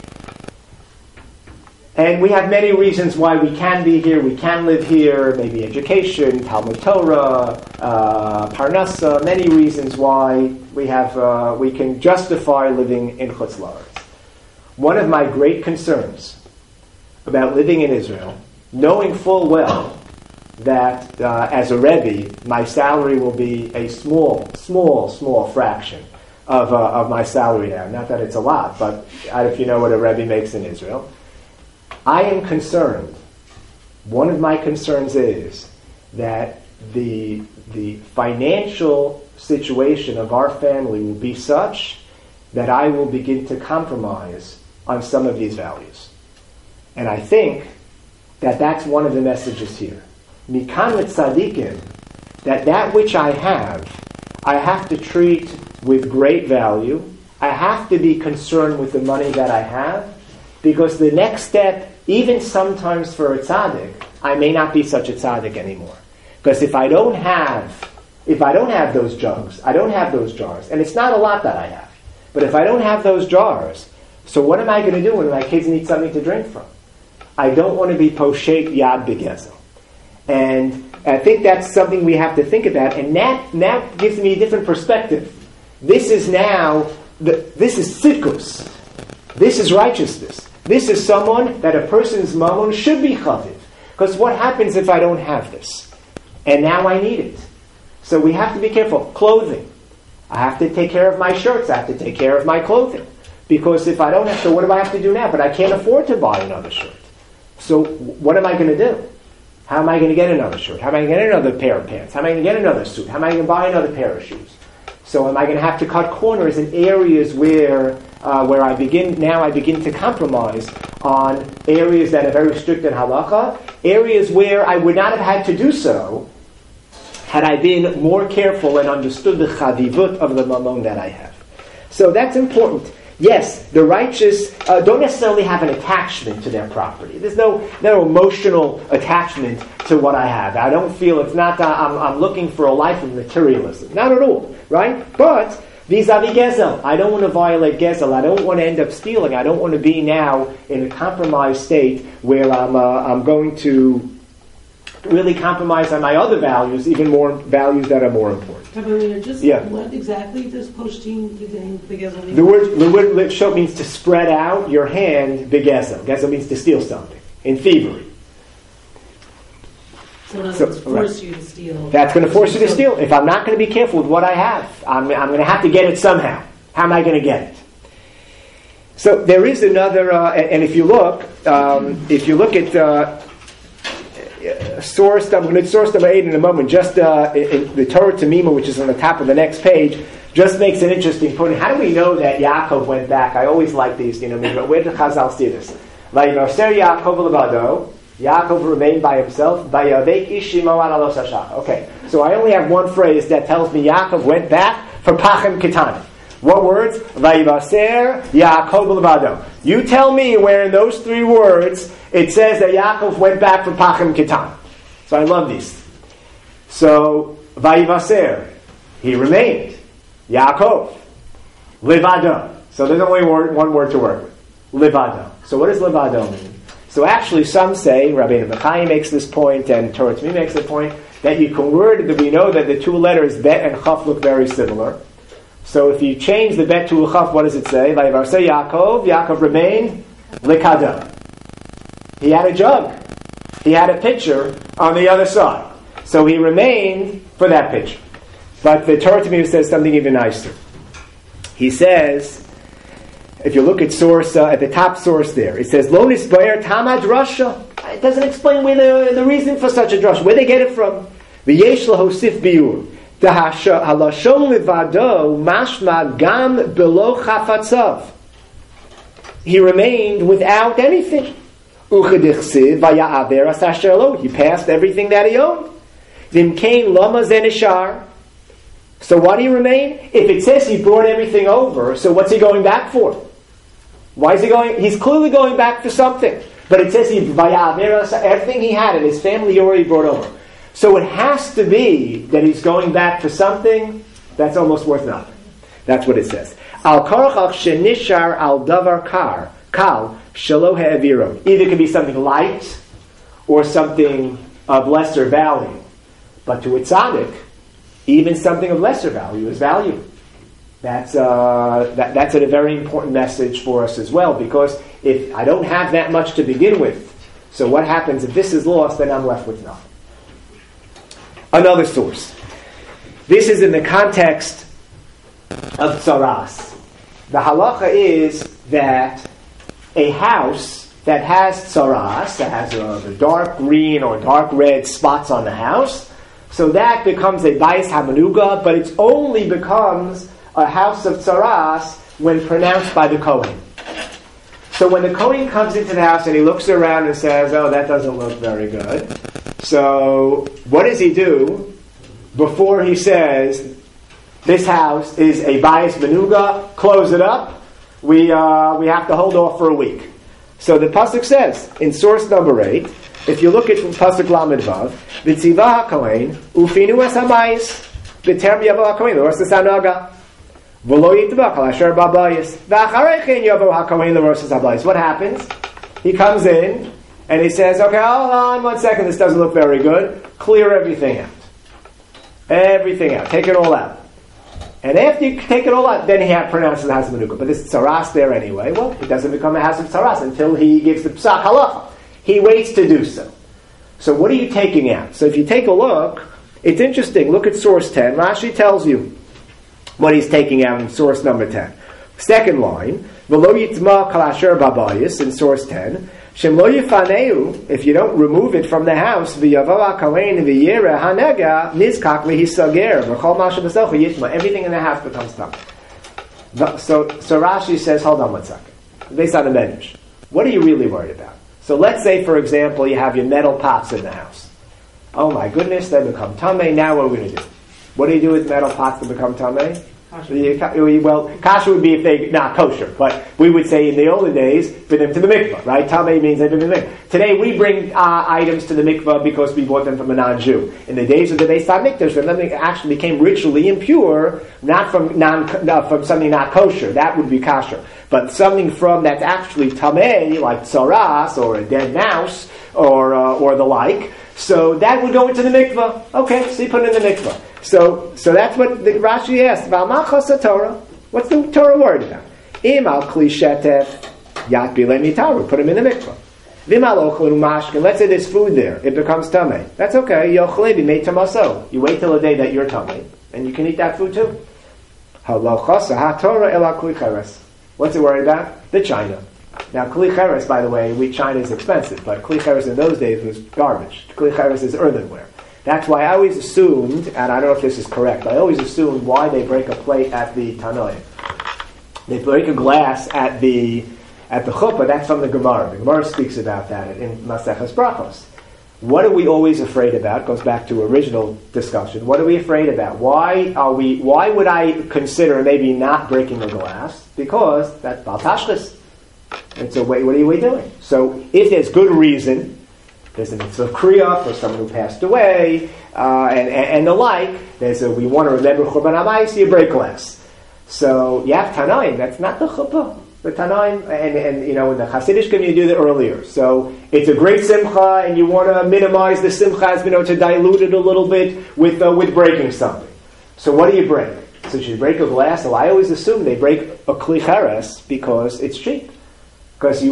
[SPEAKER 1] And we have many reasons why we can be here, we can live here, maybe education, Talmud Torah, Parnasa, many reasons why we can justify living in Chutz La'aretz. One of my great concerns about living in Israel, knowing full well that as a Rebbe, my salary will be a small fraction of my salary now. Not that it's a lot, but if you know what a Rebbe makes in Israel. I am concerned. One of my concerns is that the financial situation of our family will be such that I will begin to compromise on some of these values. And I think that's one of the messages here. Mikan tzadikim, that which I have to treat with great value. I have to be concerned with the money that I have, because the next step, even sometimes for a tzaddik, I may not be such a tzaddik anymore. Because if I don't have those jugs, I don't have those jars, and it's not a lot that I have, but if I don't have those jars, so what am I going to do when my kids need something to drink from? I don't want to be poshet yad begezel. And I think that's something we have to think about, and that gives me a different perspective. This is tzidkus. This is righteousness. This is someone that a person's mammon should be chaviv. Because what happens if I don't have this? And now I need it. So we have to be careful. Clothing. I have to take care of my shirts. I have to take care of my clothing. Because if I don't have to, what do I have to do now? But I can't afford to buy another shirt. So what am I going to do? How am I going to get another shirt? How am I going to get another pair of pants? How am I going to get another suit? How am I going to buy another pair of shoes? So am I going to have to cut corners in areas where I begin to compromise on areas that are very strict in halacha, areas where I would not have had to do so had I been more careful and understood the chadivut of the mammon that I have. So that's important. Yes, the righteous don't necessarily have an attachment to their property. There's no emotional attachment to what I have. I don't feel it's not that I'm looking for a life of materialism. Not at all, right? But vis-a-vis gezel, I don't want to violate gezel. I don't want to end up stealing. I don't want to be now in a compromised state where I'm going to really compromise on my other values, even more values that are more important.
[SPEAKER 2] What exactly does poshtin begezel?
[SPEAKER 1] The word lishot means to spread out your hand. Begezel. Gezel means to steal something in thievery.
[SPEAKER 2] So force you to steal.
[SPEAKER 1] That's going to force you to steal. If I'm not going to be careful with what I have, I'm going to have to get it somehow. How am I going to get it? So there is another, and if you look at source number 8 in a moment, just in the Torah Tamima, which is on the top of the next page, just makes an interesting point. How do we know that Yaakov went back? I always like these, where did Chazal see this? Yaakov remained by himself. Okay, so I only have one phrase that tells me Yaakov went back for Pachem Ketanim. What words? Vayivaser Yaakov levado. You tell me where in those 3 words it says that Yaakov went back from Pachim Ketan. So I love these. So, Vayivaser, he remained. Yaakov, levado. So there's only one word to work with. Levado. So what does levado mean? So actually some say, Rabbeinu Bechai makes this point, and Torah Tzmi makes the point, that you can word that we know that the 2 letters bet and chaf look very similar. So if you change the bet to a chaf, what does it say? Vayivaser Yaakov, Yaakov remained likado. He had a jug. He had a pitcher on the other side. So he remained for that pitcher. But the Torah Tzmi says something even nicer. He says, if you look at source, at the top source there, it says, Lo nisbayer tamad drasha. It doesn't explain where the reason for such a drasha, where they get it from. V'yesh lahosif biur. Halashon levado mashma gam below chafatzav. He remained without anything. Uchedichsiv vaya'aver asasher lo. He passed everything that he owned. V'imkein lama zenishar. So why do you remain? If it says he brought everything over, so what's he going back for? Why is he going? He's clearly going back for something. But it says everything he had and his family he already brought over. So it has to be that he's going back for something that's almost worth nothing. That's what it says. Al karachach shenishar al davar kal shelo ha'aviro. Either it could be something light or something of lesser value. But to a tzaddik, even something of lesser value is value. That's a very important message for us as well, because if I don't have that much to begin with, so what happens if this is lost, then I'm left with nothing. Another source. This is in the context of tzaras. The halacha is that a house that has tzaras, that has the dark green or dark red spots on the house, so that becomes a bais hamanuga, but it only becomes a house of tzaras when pronounced by the Kohen. So when the Kohen comes into the house and he looks around and says, oh, that doesn't look very good. So what does he do before he says, this house is a bais manuga, close it up, we have to hold off for a week. So the pasuk says, in source number 8, if you look at pasuk lamed vav, v'tzivah hakohen ufinu es hamayis v'term yavo hakohen l'ros ha'sanaga v'lo yitvach al asher b'abayis v'acharei chen yavo hakohen l'ros ha'sanaga. What happens? He comes in and he says, okay, hold on 1 second, this doesn't look very good. Clear everything out. Everything out. Take it all out. And after you take it all out, then he pronounces the house of Manuka. But there's tzaras there anyway. Well, it doesn't become a house of tzaras until he gives the psak halacha. He waits to do so. So what are you taking out? So if you take a look, it's interesting. Look at source 10. Rashi tells you what he's taking out in source number 10. Second line, V'lo yitma kal asher b'abayis, in source 10. Shem lo yifaneu, if you don't remove it from the house, v'yavo ha'kohen v'yireh hanega nizkak v'hisager v'chol masha b'socha yitma. Everything in the house becomes tummy. So Rashi says, hold on 1 second. Based on the medrash, what are you really worried about? So let's say, for example, you have your metal pots in the house. Oh my goodness, they become tamei. Now what are we going to do? What do you do with metal pots that become tamei? Well, kasha would be if they're not kosher, but we would say in the olden days, for them to the mikvah, right? Tamei means they've been to the mikvah. Today we bring items to the mikvah because we bought them from a non-Jew. In the days of the Beis HaMikdash, when something actually became ritually impure, not from something not kosher, that would be kosher. But something from that's actually tamei, like tzaras, or a dead mouse, or the like, so that would go into the mikvah. Okay, so you put it in the mikvah. So that's what the Rashi asked. Torah. What's the Torah word about? Im al kli shetef yat bilei mitaru. Put him in the mikvah. Vim al ochlin mashkin. Let's say there's food there. It becomes tamei. That's okay. Yochlei b'mei tamaso. You wait till the day that you're tamei, and you can eat that food too. Halochasa haTorah el kli cheres. What's it worried about? The china. Now, kli cheres, by the way, china is expensive, but kli cheres in those days was garbage. Kli cheres is earthenware. That's why I always assumed, and I don't know if this is correct, I always assumed why they break a plate at the Tanoi. They break a glass at the chuppah, that's from the Gemara. The Gemara speaks about that in Maseches Brachos. What are we always afraid about? Goes back to original discussion. What are we afraid about? Why would I consider maybe not breaking the glass? Because that's bal tashchis. And so what are we doing? So if there's good reason, there's a mitzvah of kriya for someone who passed away, and the like, we want to remember Churban HaMayis, you break glass. So you have Tanaim, that's not the chuppah. The Tanaim, and in the Hasidic community, you do that earlier. So it's a great simcha, and you want to minimize the simcha, to dilute it a little bit with breaking something. So what do you break? So you break a glass. So I always assume they break a kli cheres because it's cheap. Because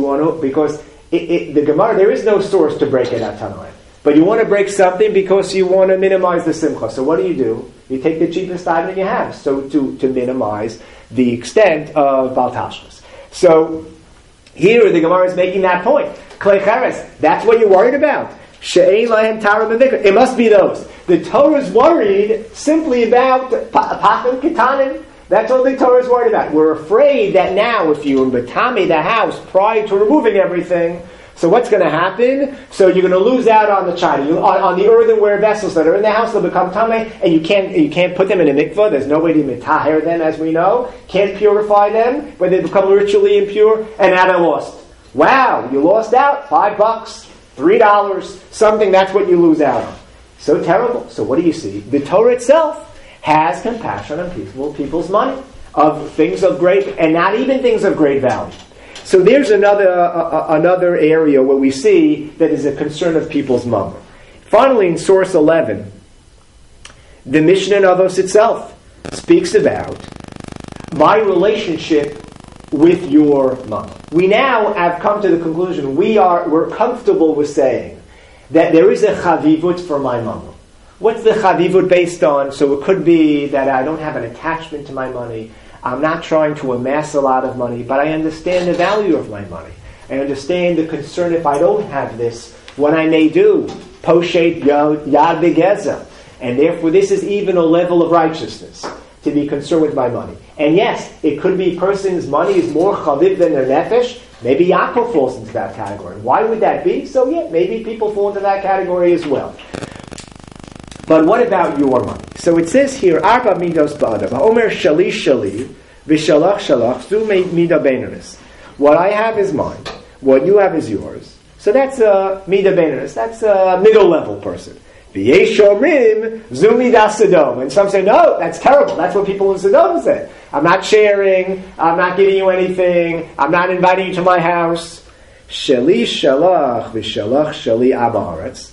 [SPEAKER 1] the Gemara, there is no source to break it at Tanaim. But you want to break something because you want to minimize the simcha. So what do? You take the cheapest item you have, so to minimize the extent of bal tashchis. So here the Gemara is making that point. Klei cheres, that's what you're worried about. She'ein lahem tara b'mikra. It must be those. The Torah is worried simply about pachim ketanim. That's all the Torah is worried about. We're afraid that now, if you betame the house prior to removing everything, so what's going to happen? So you're going to lose out on the china, on the earthenware vessels that are in the house. They'll become tamei, and you can't put them in a mikvah. There's no way to mitaher them, as we know. Can't purify them, but they become ritually impure, and now they're lost. Wow, you lost out. $5, $3, something. That's what you lose out on. So terrible. So what do you see? The Torah itself has compassion on people's money, of things of great, and not even things of great value. So there's another area where we see that is a concern of people's money. Finally, in source 11, the Mishnah in Avos itself speaks about my relationship with your money. We now have come to the conclusion we're comfortable with saying that there is a chavivut for my money. What's the chavivut based on? So it could be that I don't have an attachment to my money. I'm not trying to amass a lot of money, but I understand the value of my money. I understand the concern if I don't have this, what I may do. Poshet yad begeza. And therefore this is even a level of righteousness, to be concerned with my money. And yes, it could be a person's money is more chaviv than their nefesh. Maybe Yaakov falls into that category. Why would that be? So yeah, maybe people fall into that category as well. But what about your money? So it says here, Arba midos ba'adav. Omer shali shali, v'shalach shalach, zu mida beinanis. What I have is mine. What you have is yours. So that's a mida beinanis. That's a middle-level person. V'yesh omrim, zu mida Sodom. And some say, no, that's terrible. That's what people in Sodom say. I'm not sharing. I'm not giving you anything. I'm not inviting you to my house. Shali shalach, v'shalach shali abba haaretz.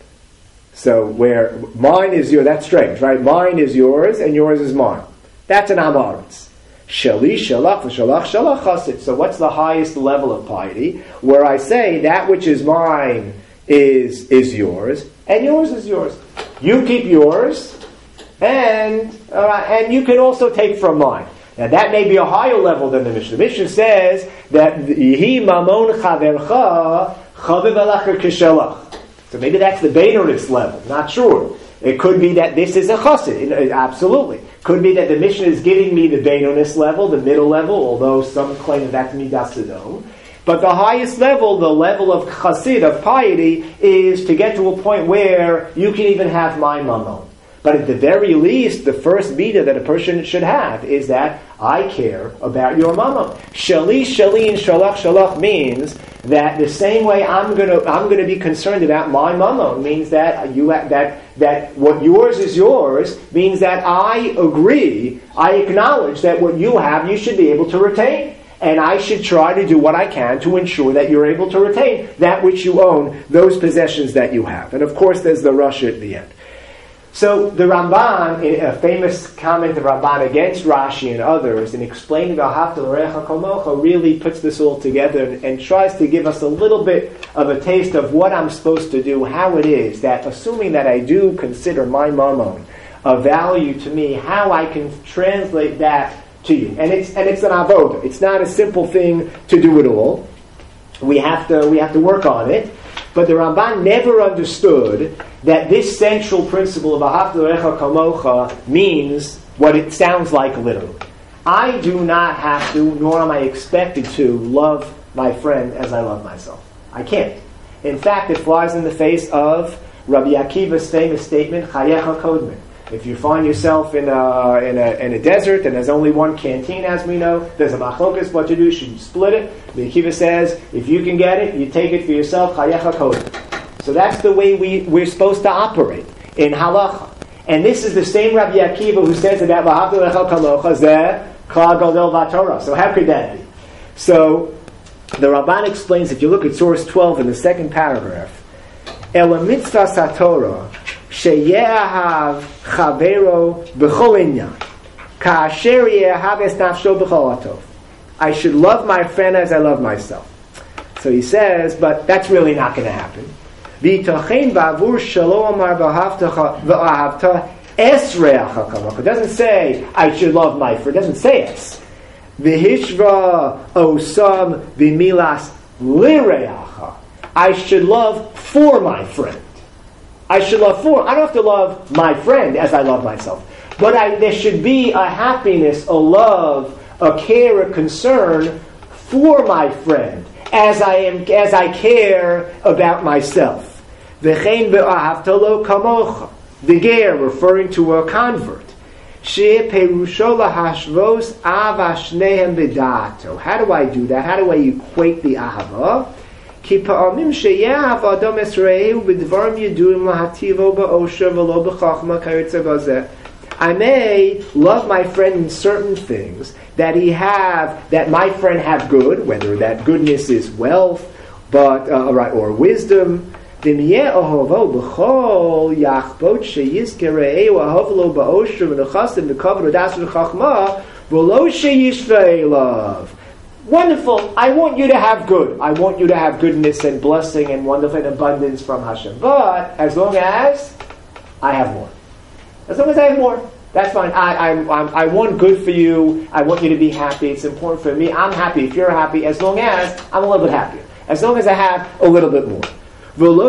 [SPEAKER 1] So where mine is yours, that's strange, right? Mine is yours and yours is mine. That's an amaretz. Shali shalach v'shalach shalach chasid. So what's the highest level of piety? Where I say that which is mine is yours and yours is yours. You keep yours and you can also take from mine. Now that may be a higher level than the Mishnah. The Mishnah says that Yehi mamon chavercha chaviv alacher kishalach. So maybe that's the Beinoris level. Not sure. It could be that this is a chassid. Absolutely. Could be that the Mishnah is giving me the Beinoris level, the middle level, although some claim that that's Midas Sodom. But the highest level, the level of chassid, of piety, is to get to a point where you can even have my mammon. But at the very least, the first midah that a person should have is that I care about your mammon. Shali, shali, and shalach, shalach means that the same way I'm going to be concerned about my mammon means that that what yours is yours means that I agree, I acknowledge that what you have you should be able to retain. And I should try to do what I can to ensure that you're able to retain that which you own, those possessions that you have. And of course there's the Rasha at the end. So the Ramban, in a famous comment of Ramban against Rashi and others, in explaining V'ahavta l'recha kamocha, really puts this all together and tries to give us a little bit of a taste of what I'm supposed to do, how it is that, assuming that I do consider my mammon of value to me, how I can translate that to you. And it's an avoda. It's not a simple thing to do it all. We have to work on it. But the Ramban never understood that this central principle of Ahavta l'recha kamocha means what it sounds like literally. I do not have to, nor am I expected to, love my friend as I love myself. I can't. In fact, it flies in the face of Rabbi Akiva's famous statement, Chayecha Kodmin. If you find yourself in a desert and there's only one canteen, as we know, there's a machlokas, what to do, should you split it? Rabbi Akiva says, if you can get it, you take it for yourself, Chayecha Kodmin. So that's the way we're supposed to operate in halacha. And this is the same Rabbi Akiva who says about V'ahavta l'recha kalocha zeh klal gadol v'Torah. So how could that be? So the Ramban explains, if you look at source 12 in the second paragraph, Ela mitzvah satorah sheyehav chavero b'chol inyan ka'asher yehav es nafsho b'chol atov. I should love my friend as I love myself. So he says, but that's really not going to happen. V'itochein ba'avur shelo amar v'ahavta es re'acha kamocha. It doesn't say I should love my friend. It doesn't say es. V'hishra osam v'milas lireacha. I should love for my friend. I should love for. I don't have to love my friend as I love myself. But there should be a happiness, a love, a care, a concern for my friend as I care about myself. V'chein v'ahavta lo kamocha. The ger, referring to a convert. She perusho lahashvos avashnehem b'dato. How do I do that? How do I equate the ahava? Ki pa'amim sheyav adam esrei b'dvarim yeduim lahativo ba'osher v'lo b'chachma kayitze bazeh. I may love my friend in certain things that my friend have good, whether that goodness is wealth, or wisdom. But if wonderful, I want you to have good. I want you to have goodness and blessing and wonderful and abundance from Hashem. But as long as I have more. As long as I have more, that's fine. I want good for you. I want you to be happy. It's important for me. I'm happy if you're happy, as long as I'm a little bit happier. As long as I have a little bit more. What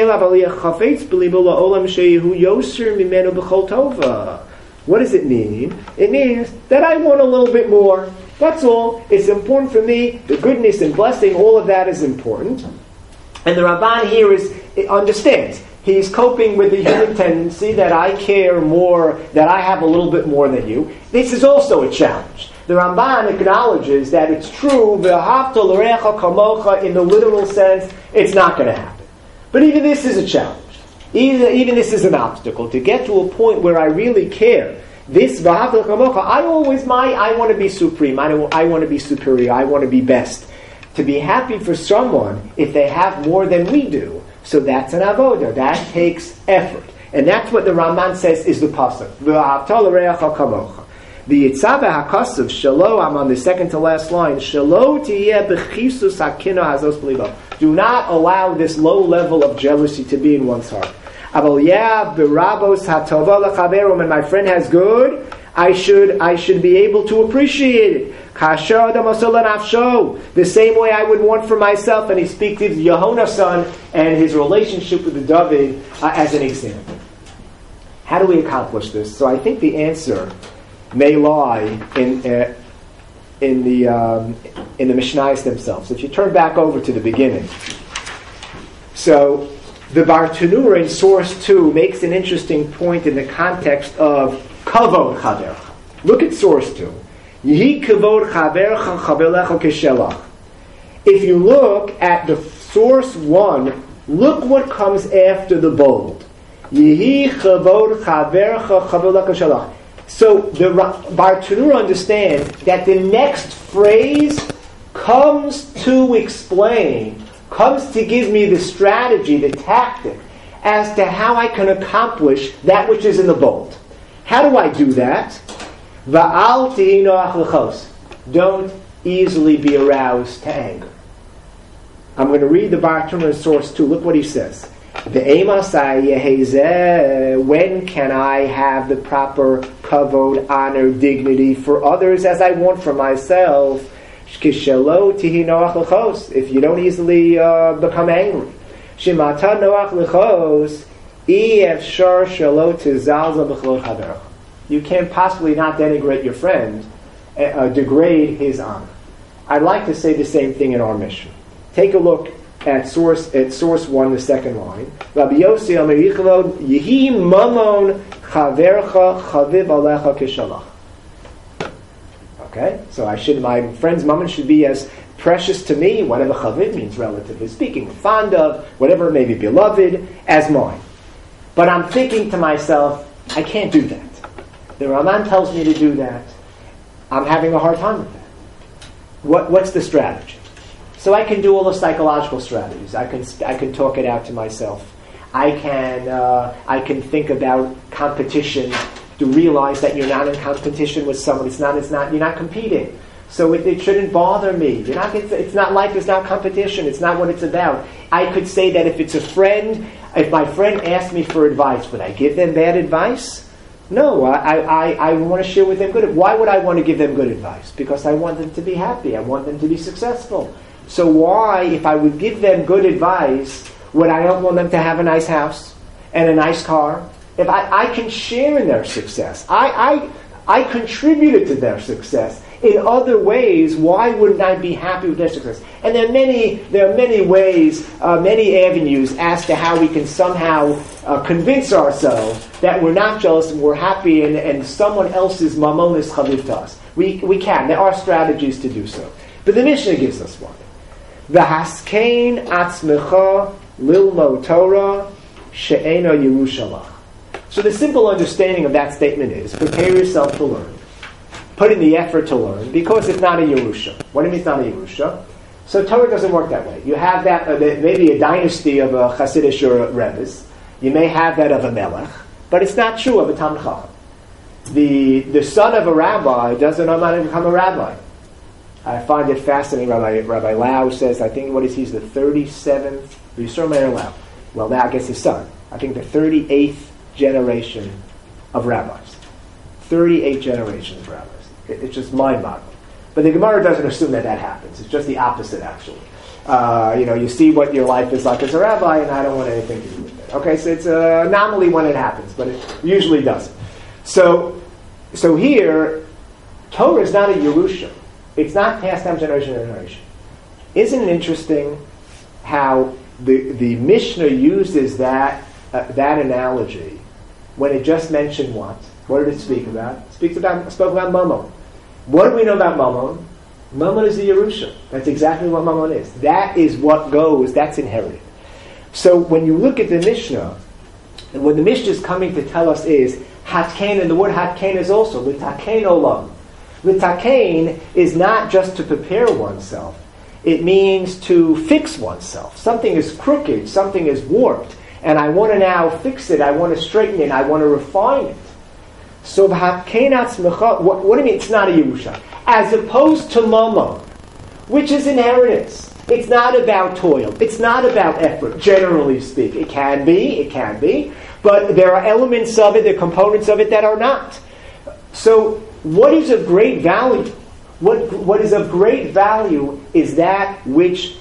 [SPEAKER 1] does it mean? It means that I want a little bit more. That's all. It's important for me. The goodness and blessing, all of that is important. And the Ramban here understands. He's coping with the human tendency that I care more, that I have a little bit more than you. This is also a challenge. The Ramban acknowledges that it's true, v'ahavta l'recha kamocha, in the literal sense, it's not going to happen. But even this is a challenge. Even this is an obstacle. To get to a point where I really care, this v'ahavta l'kamocha, I want to be supreme, I want to be superior, I want to be best. To be happy for someone, if they have more than we do, so that's an avodah. That takes effort. And that's what the Ramban says is the pasuk. V'ahavta l'recha kamocha. The Yitzhak HaKasav, Shalo, I'm on the second to last line, Shalo tiyeh b'chisus hakino hazos b'libo. Do not allow this low level of jealousy to be in one's heart. Aval yav b'rabos hatova l'chaverum, when my friend has good, I should be able to appreciate it. Kasher adam asol nafsho, the same way I would want for myself. And he speaks of Yehona's son and his relationship with the David as an example. How do we accomplish this? So I think the answer may lie in the Mishnayos themselves. If you turn back over to the beginning, so the Bartanura in source 2 makes an interesting point in the context of kavod chavercha. Look at source 2. Yehi kavod chavercha chavelecha keshelach. If you look at the source 1, look what comes after the bold. Yehi kavod chavercha chavelecha keshelach. So the Bartanura understands that the next phrase comes to explain, comes to give me the strategy, the tactic, as to how I can accomplish that which is in the bold. How do I do that? Va'al tihi noach l'chos. Don't easily be aroused to anger. I'm going to read the Bartanura source 2. Look what he says. When can I have the proper kavod, honor, dignity for others as I want for myself? If you don't easily become angry. You can't possibly not denigrate your friend, degrade his honor. I'd like to say the same thing in our mission. Take a look at source 1, the second line. Rabbi Yossi Omer Yichelod, Yehi mamon chavercha chaviv alecha kishalach. Okay, so my friend's mammon should be as precious to me, whatever chaviv means relatively speaking, fond of, whatever it may be, beloved, as mine. But I'm thinking to myself, I can't do that. The Raman tells me to do that. I'm having a hard time with that. What's the strategy? So I can do all the psychological strategies. I can talk it out to myself. I can think about competition to realize that you're not in competition with someone. You're not competing. So it shouldn't bother me. It's not life is not competition. It's not what it's about. I could say that if it's a friend, if my friend asked me for advice, would I give them bad advice? No, I want to share with them good. Why would I want to give them good advice? Because I want them to be happy. I want them to be successful. So why, if I would give them good advice, would I not want them to have a nice house and a nice car? If I can share in their success, I contributed to their success in other ways. Why wouldn't I be happy with their success? And there are many ways, many avenues as to how we can somehow convince ourselves that we're not jealous and we're happy and someone else's mamon is chaviv to us. We can. There are strategies to do so. But the Mishnah gives us one. V'haskein atzmecha lilmo Torah she'ena Yerushalach. So the simple understanding of that statement is, prepare yourself to learn. Put in the effort to learn, because it's not a Yerusha. What do you mean it's not a Yerusha? So Torah doesn't work that way. You have that, maybe a dynasty of a Hasidish or a Rebbe's. You may have that of a Melech, but it's not true of a Talmid Chacham. The son of a rabbi doesn't know how to become a rabbi. I find it fascinating. Rabbi Lau says, I think, he's the 37th, Yisrael Meir Lau. Well, now I guess his son. I think the 38th generation of rabbis. 38 generations of rabbis. It's just mind-boggling. But the Gemara doesn't assume that happens. It's just the opposite, actually. You see what your life is like as a rabbi, and I don't want anything to do with it. Okay, so it's an anomaly when it happens, but it usually doesn't. So here, Torah is not a Yerusha. It's not passed down generation to generation. Isn't it interesting how the Mishnah uses that analogy when it just mentioned what? What did it speak about? It spoke about Mammon. What do we know about Mammon? Mammon is the Yerusha. That's exactly what Mammon is. That is what goes, that's inherited. So when you look at the Mishnah, and what the Mishnah is coming to tell us is, Hatkain, and the word Hatkain is also, L'takein olam. L'takein is not just to prepare oneself. It means to fix oneself. Something is crooked, something is warped, and I want to now fix it, I want to straighten it, I want to refine it. So, what do you mean it's not a Yerusha? As opposed to Mammon, which is inheritance. It's not about toil. It's not about effort, generally speaking. It can be, but there are elements of it, there are components of it that are not. So, what is of great value? What is of great value is that which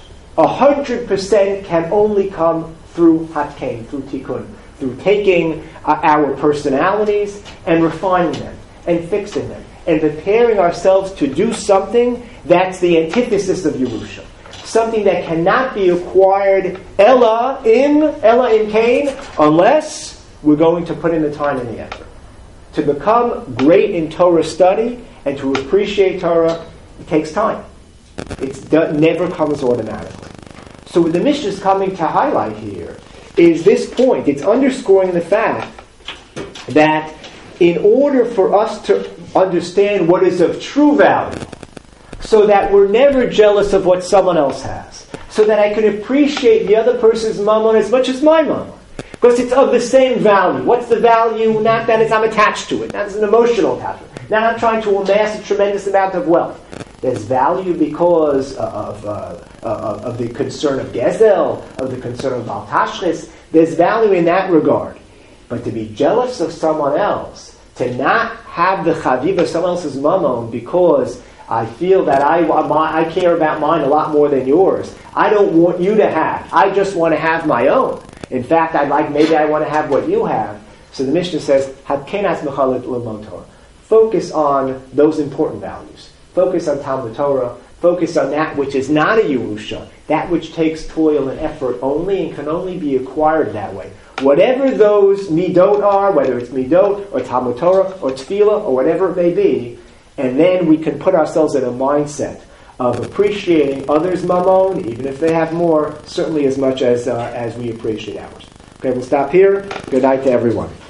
[SPEAKER 1] 100% can only come through Hatkain, through Tikkun, through taking our personalities and refining them and fixing them and preparing ourselves to do something that's the antithesis of Yerusha. Something that cannot be acquired Ella in Cain, unless we're going to put in the time and the effort. To become great in Torah study and to appreciate Torah, it takes time. It never comes automatically. So what the Mishnah is coming to highlight here is this point. It's underscoring the fact that in order for us to understand what is of true value, so that we're never jealous of what someone else has, so that I can appreciate the other person's mammon as much as my mammon, because it's of the same value. What's the value? Not that I'm attached to it. That's an emotional attachment. Not I'm trying to amass a tremendous amount of wealth. There's value because of the concern of Gezel, of the concern of Bal Tashchis. There's value in that regard. But to be jealous of someone else, to not have the chaviv of someone else's mammon because I feel that I care about mine a lot more than yours. I don't want you to have. I just want to have my own. In fact, maybe I want to have what you have. So the Mishnah says, focus on those important values. Focus on Talmud Torah. focus on that which is not a Yerusha, that which takes toil and effort only and can only be acquired that way. Whatever those midot are, whether it's midot or Talmud Torah or tefillah or whatever it may be, and then we can put ourselves in a mindset of appreciating others' mammon, even if they have more, certainly as much as we appreciate ours. Okay, we'll stop here. Good night to everyone.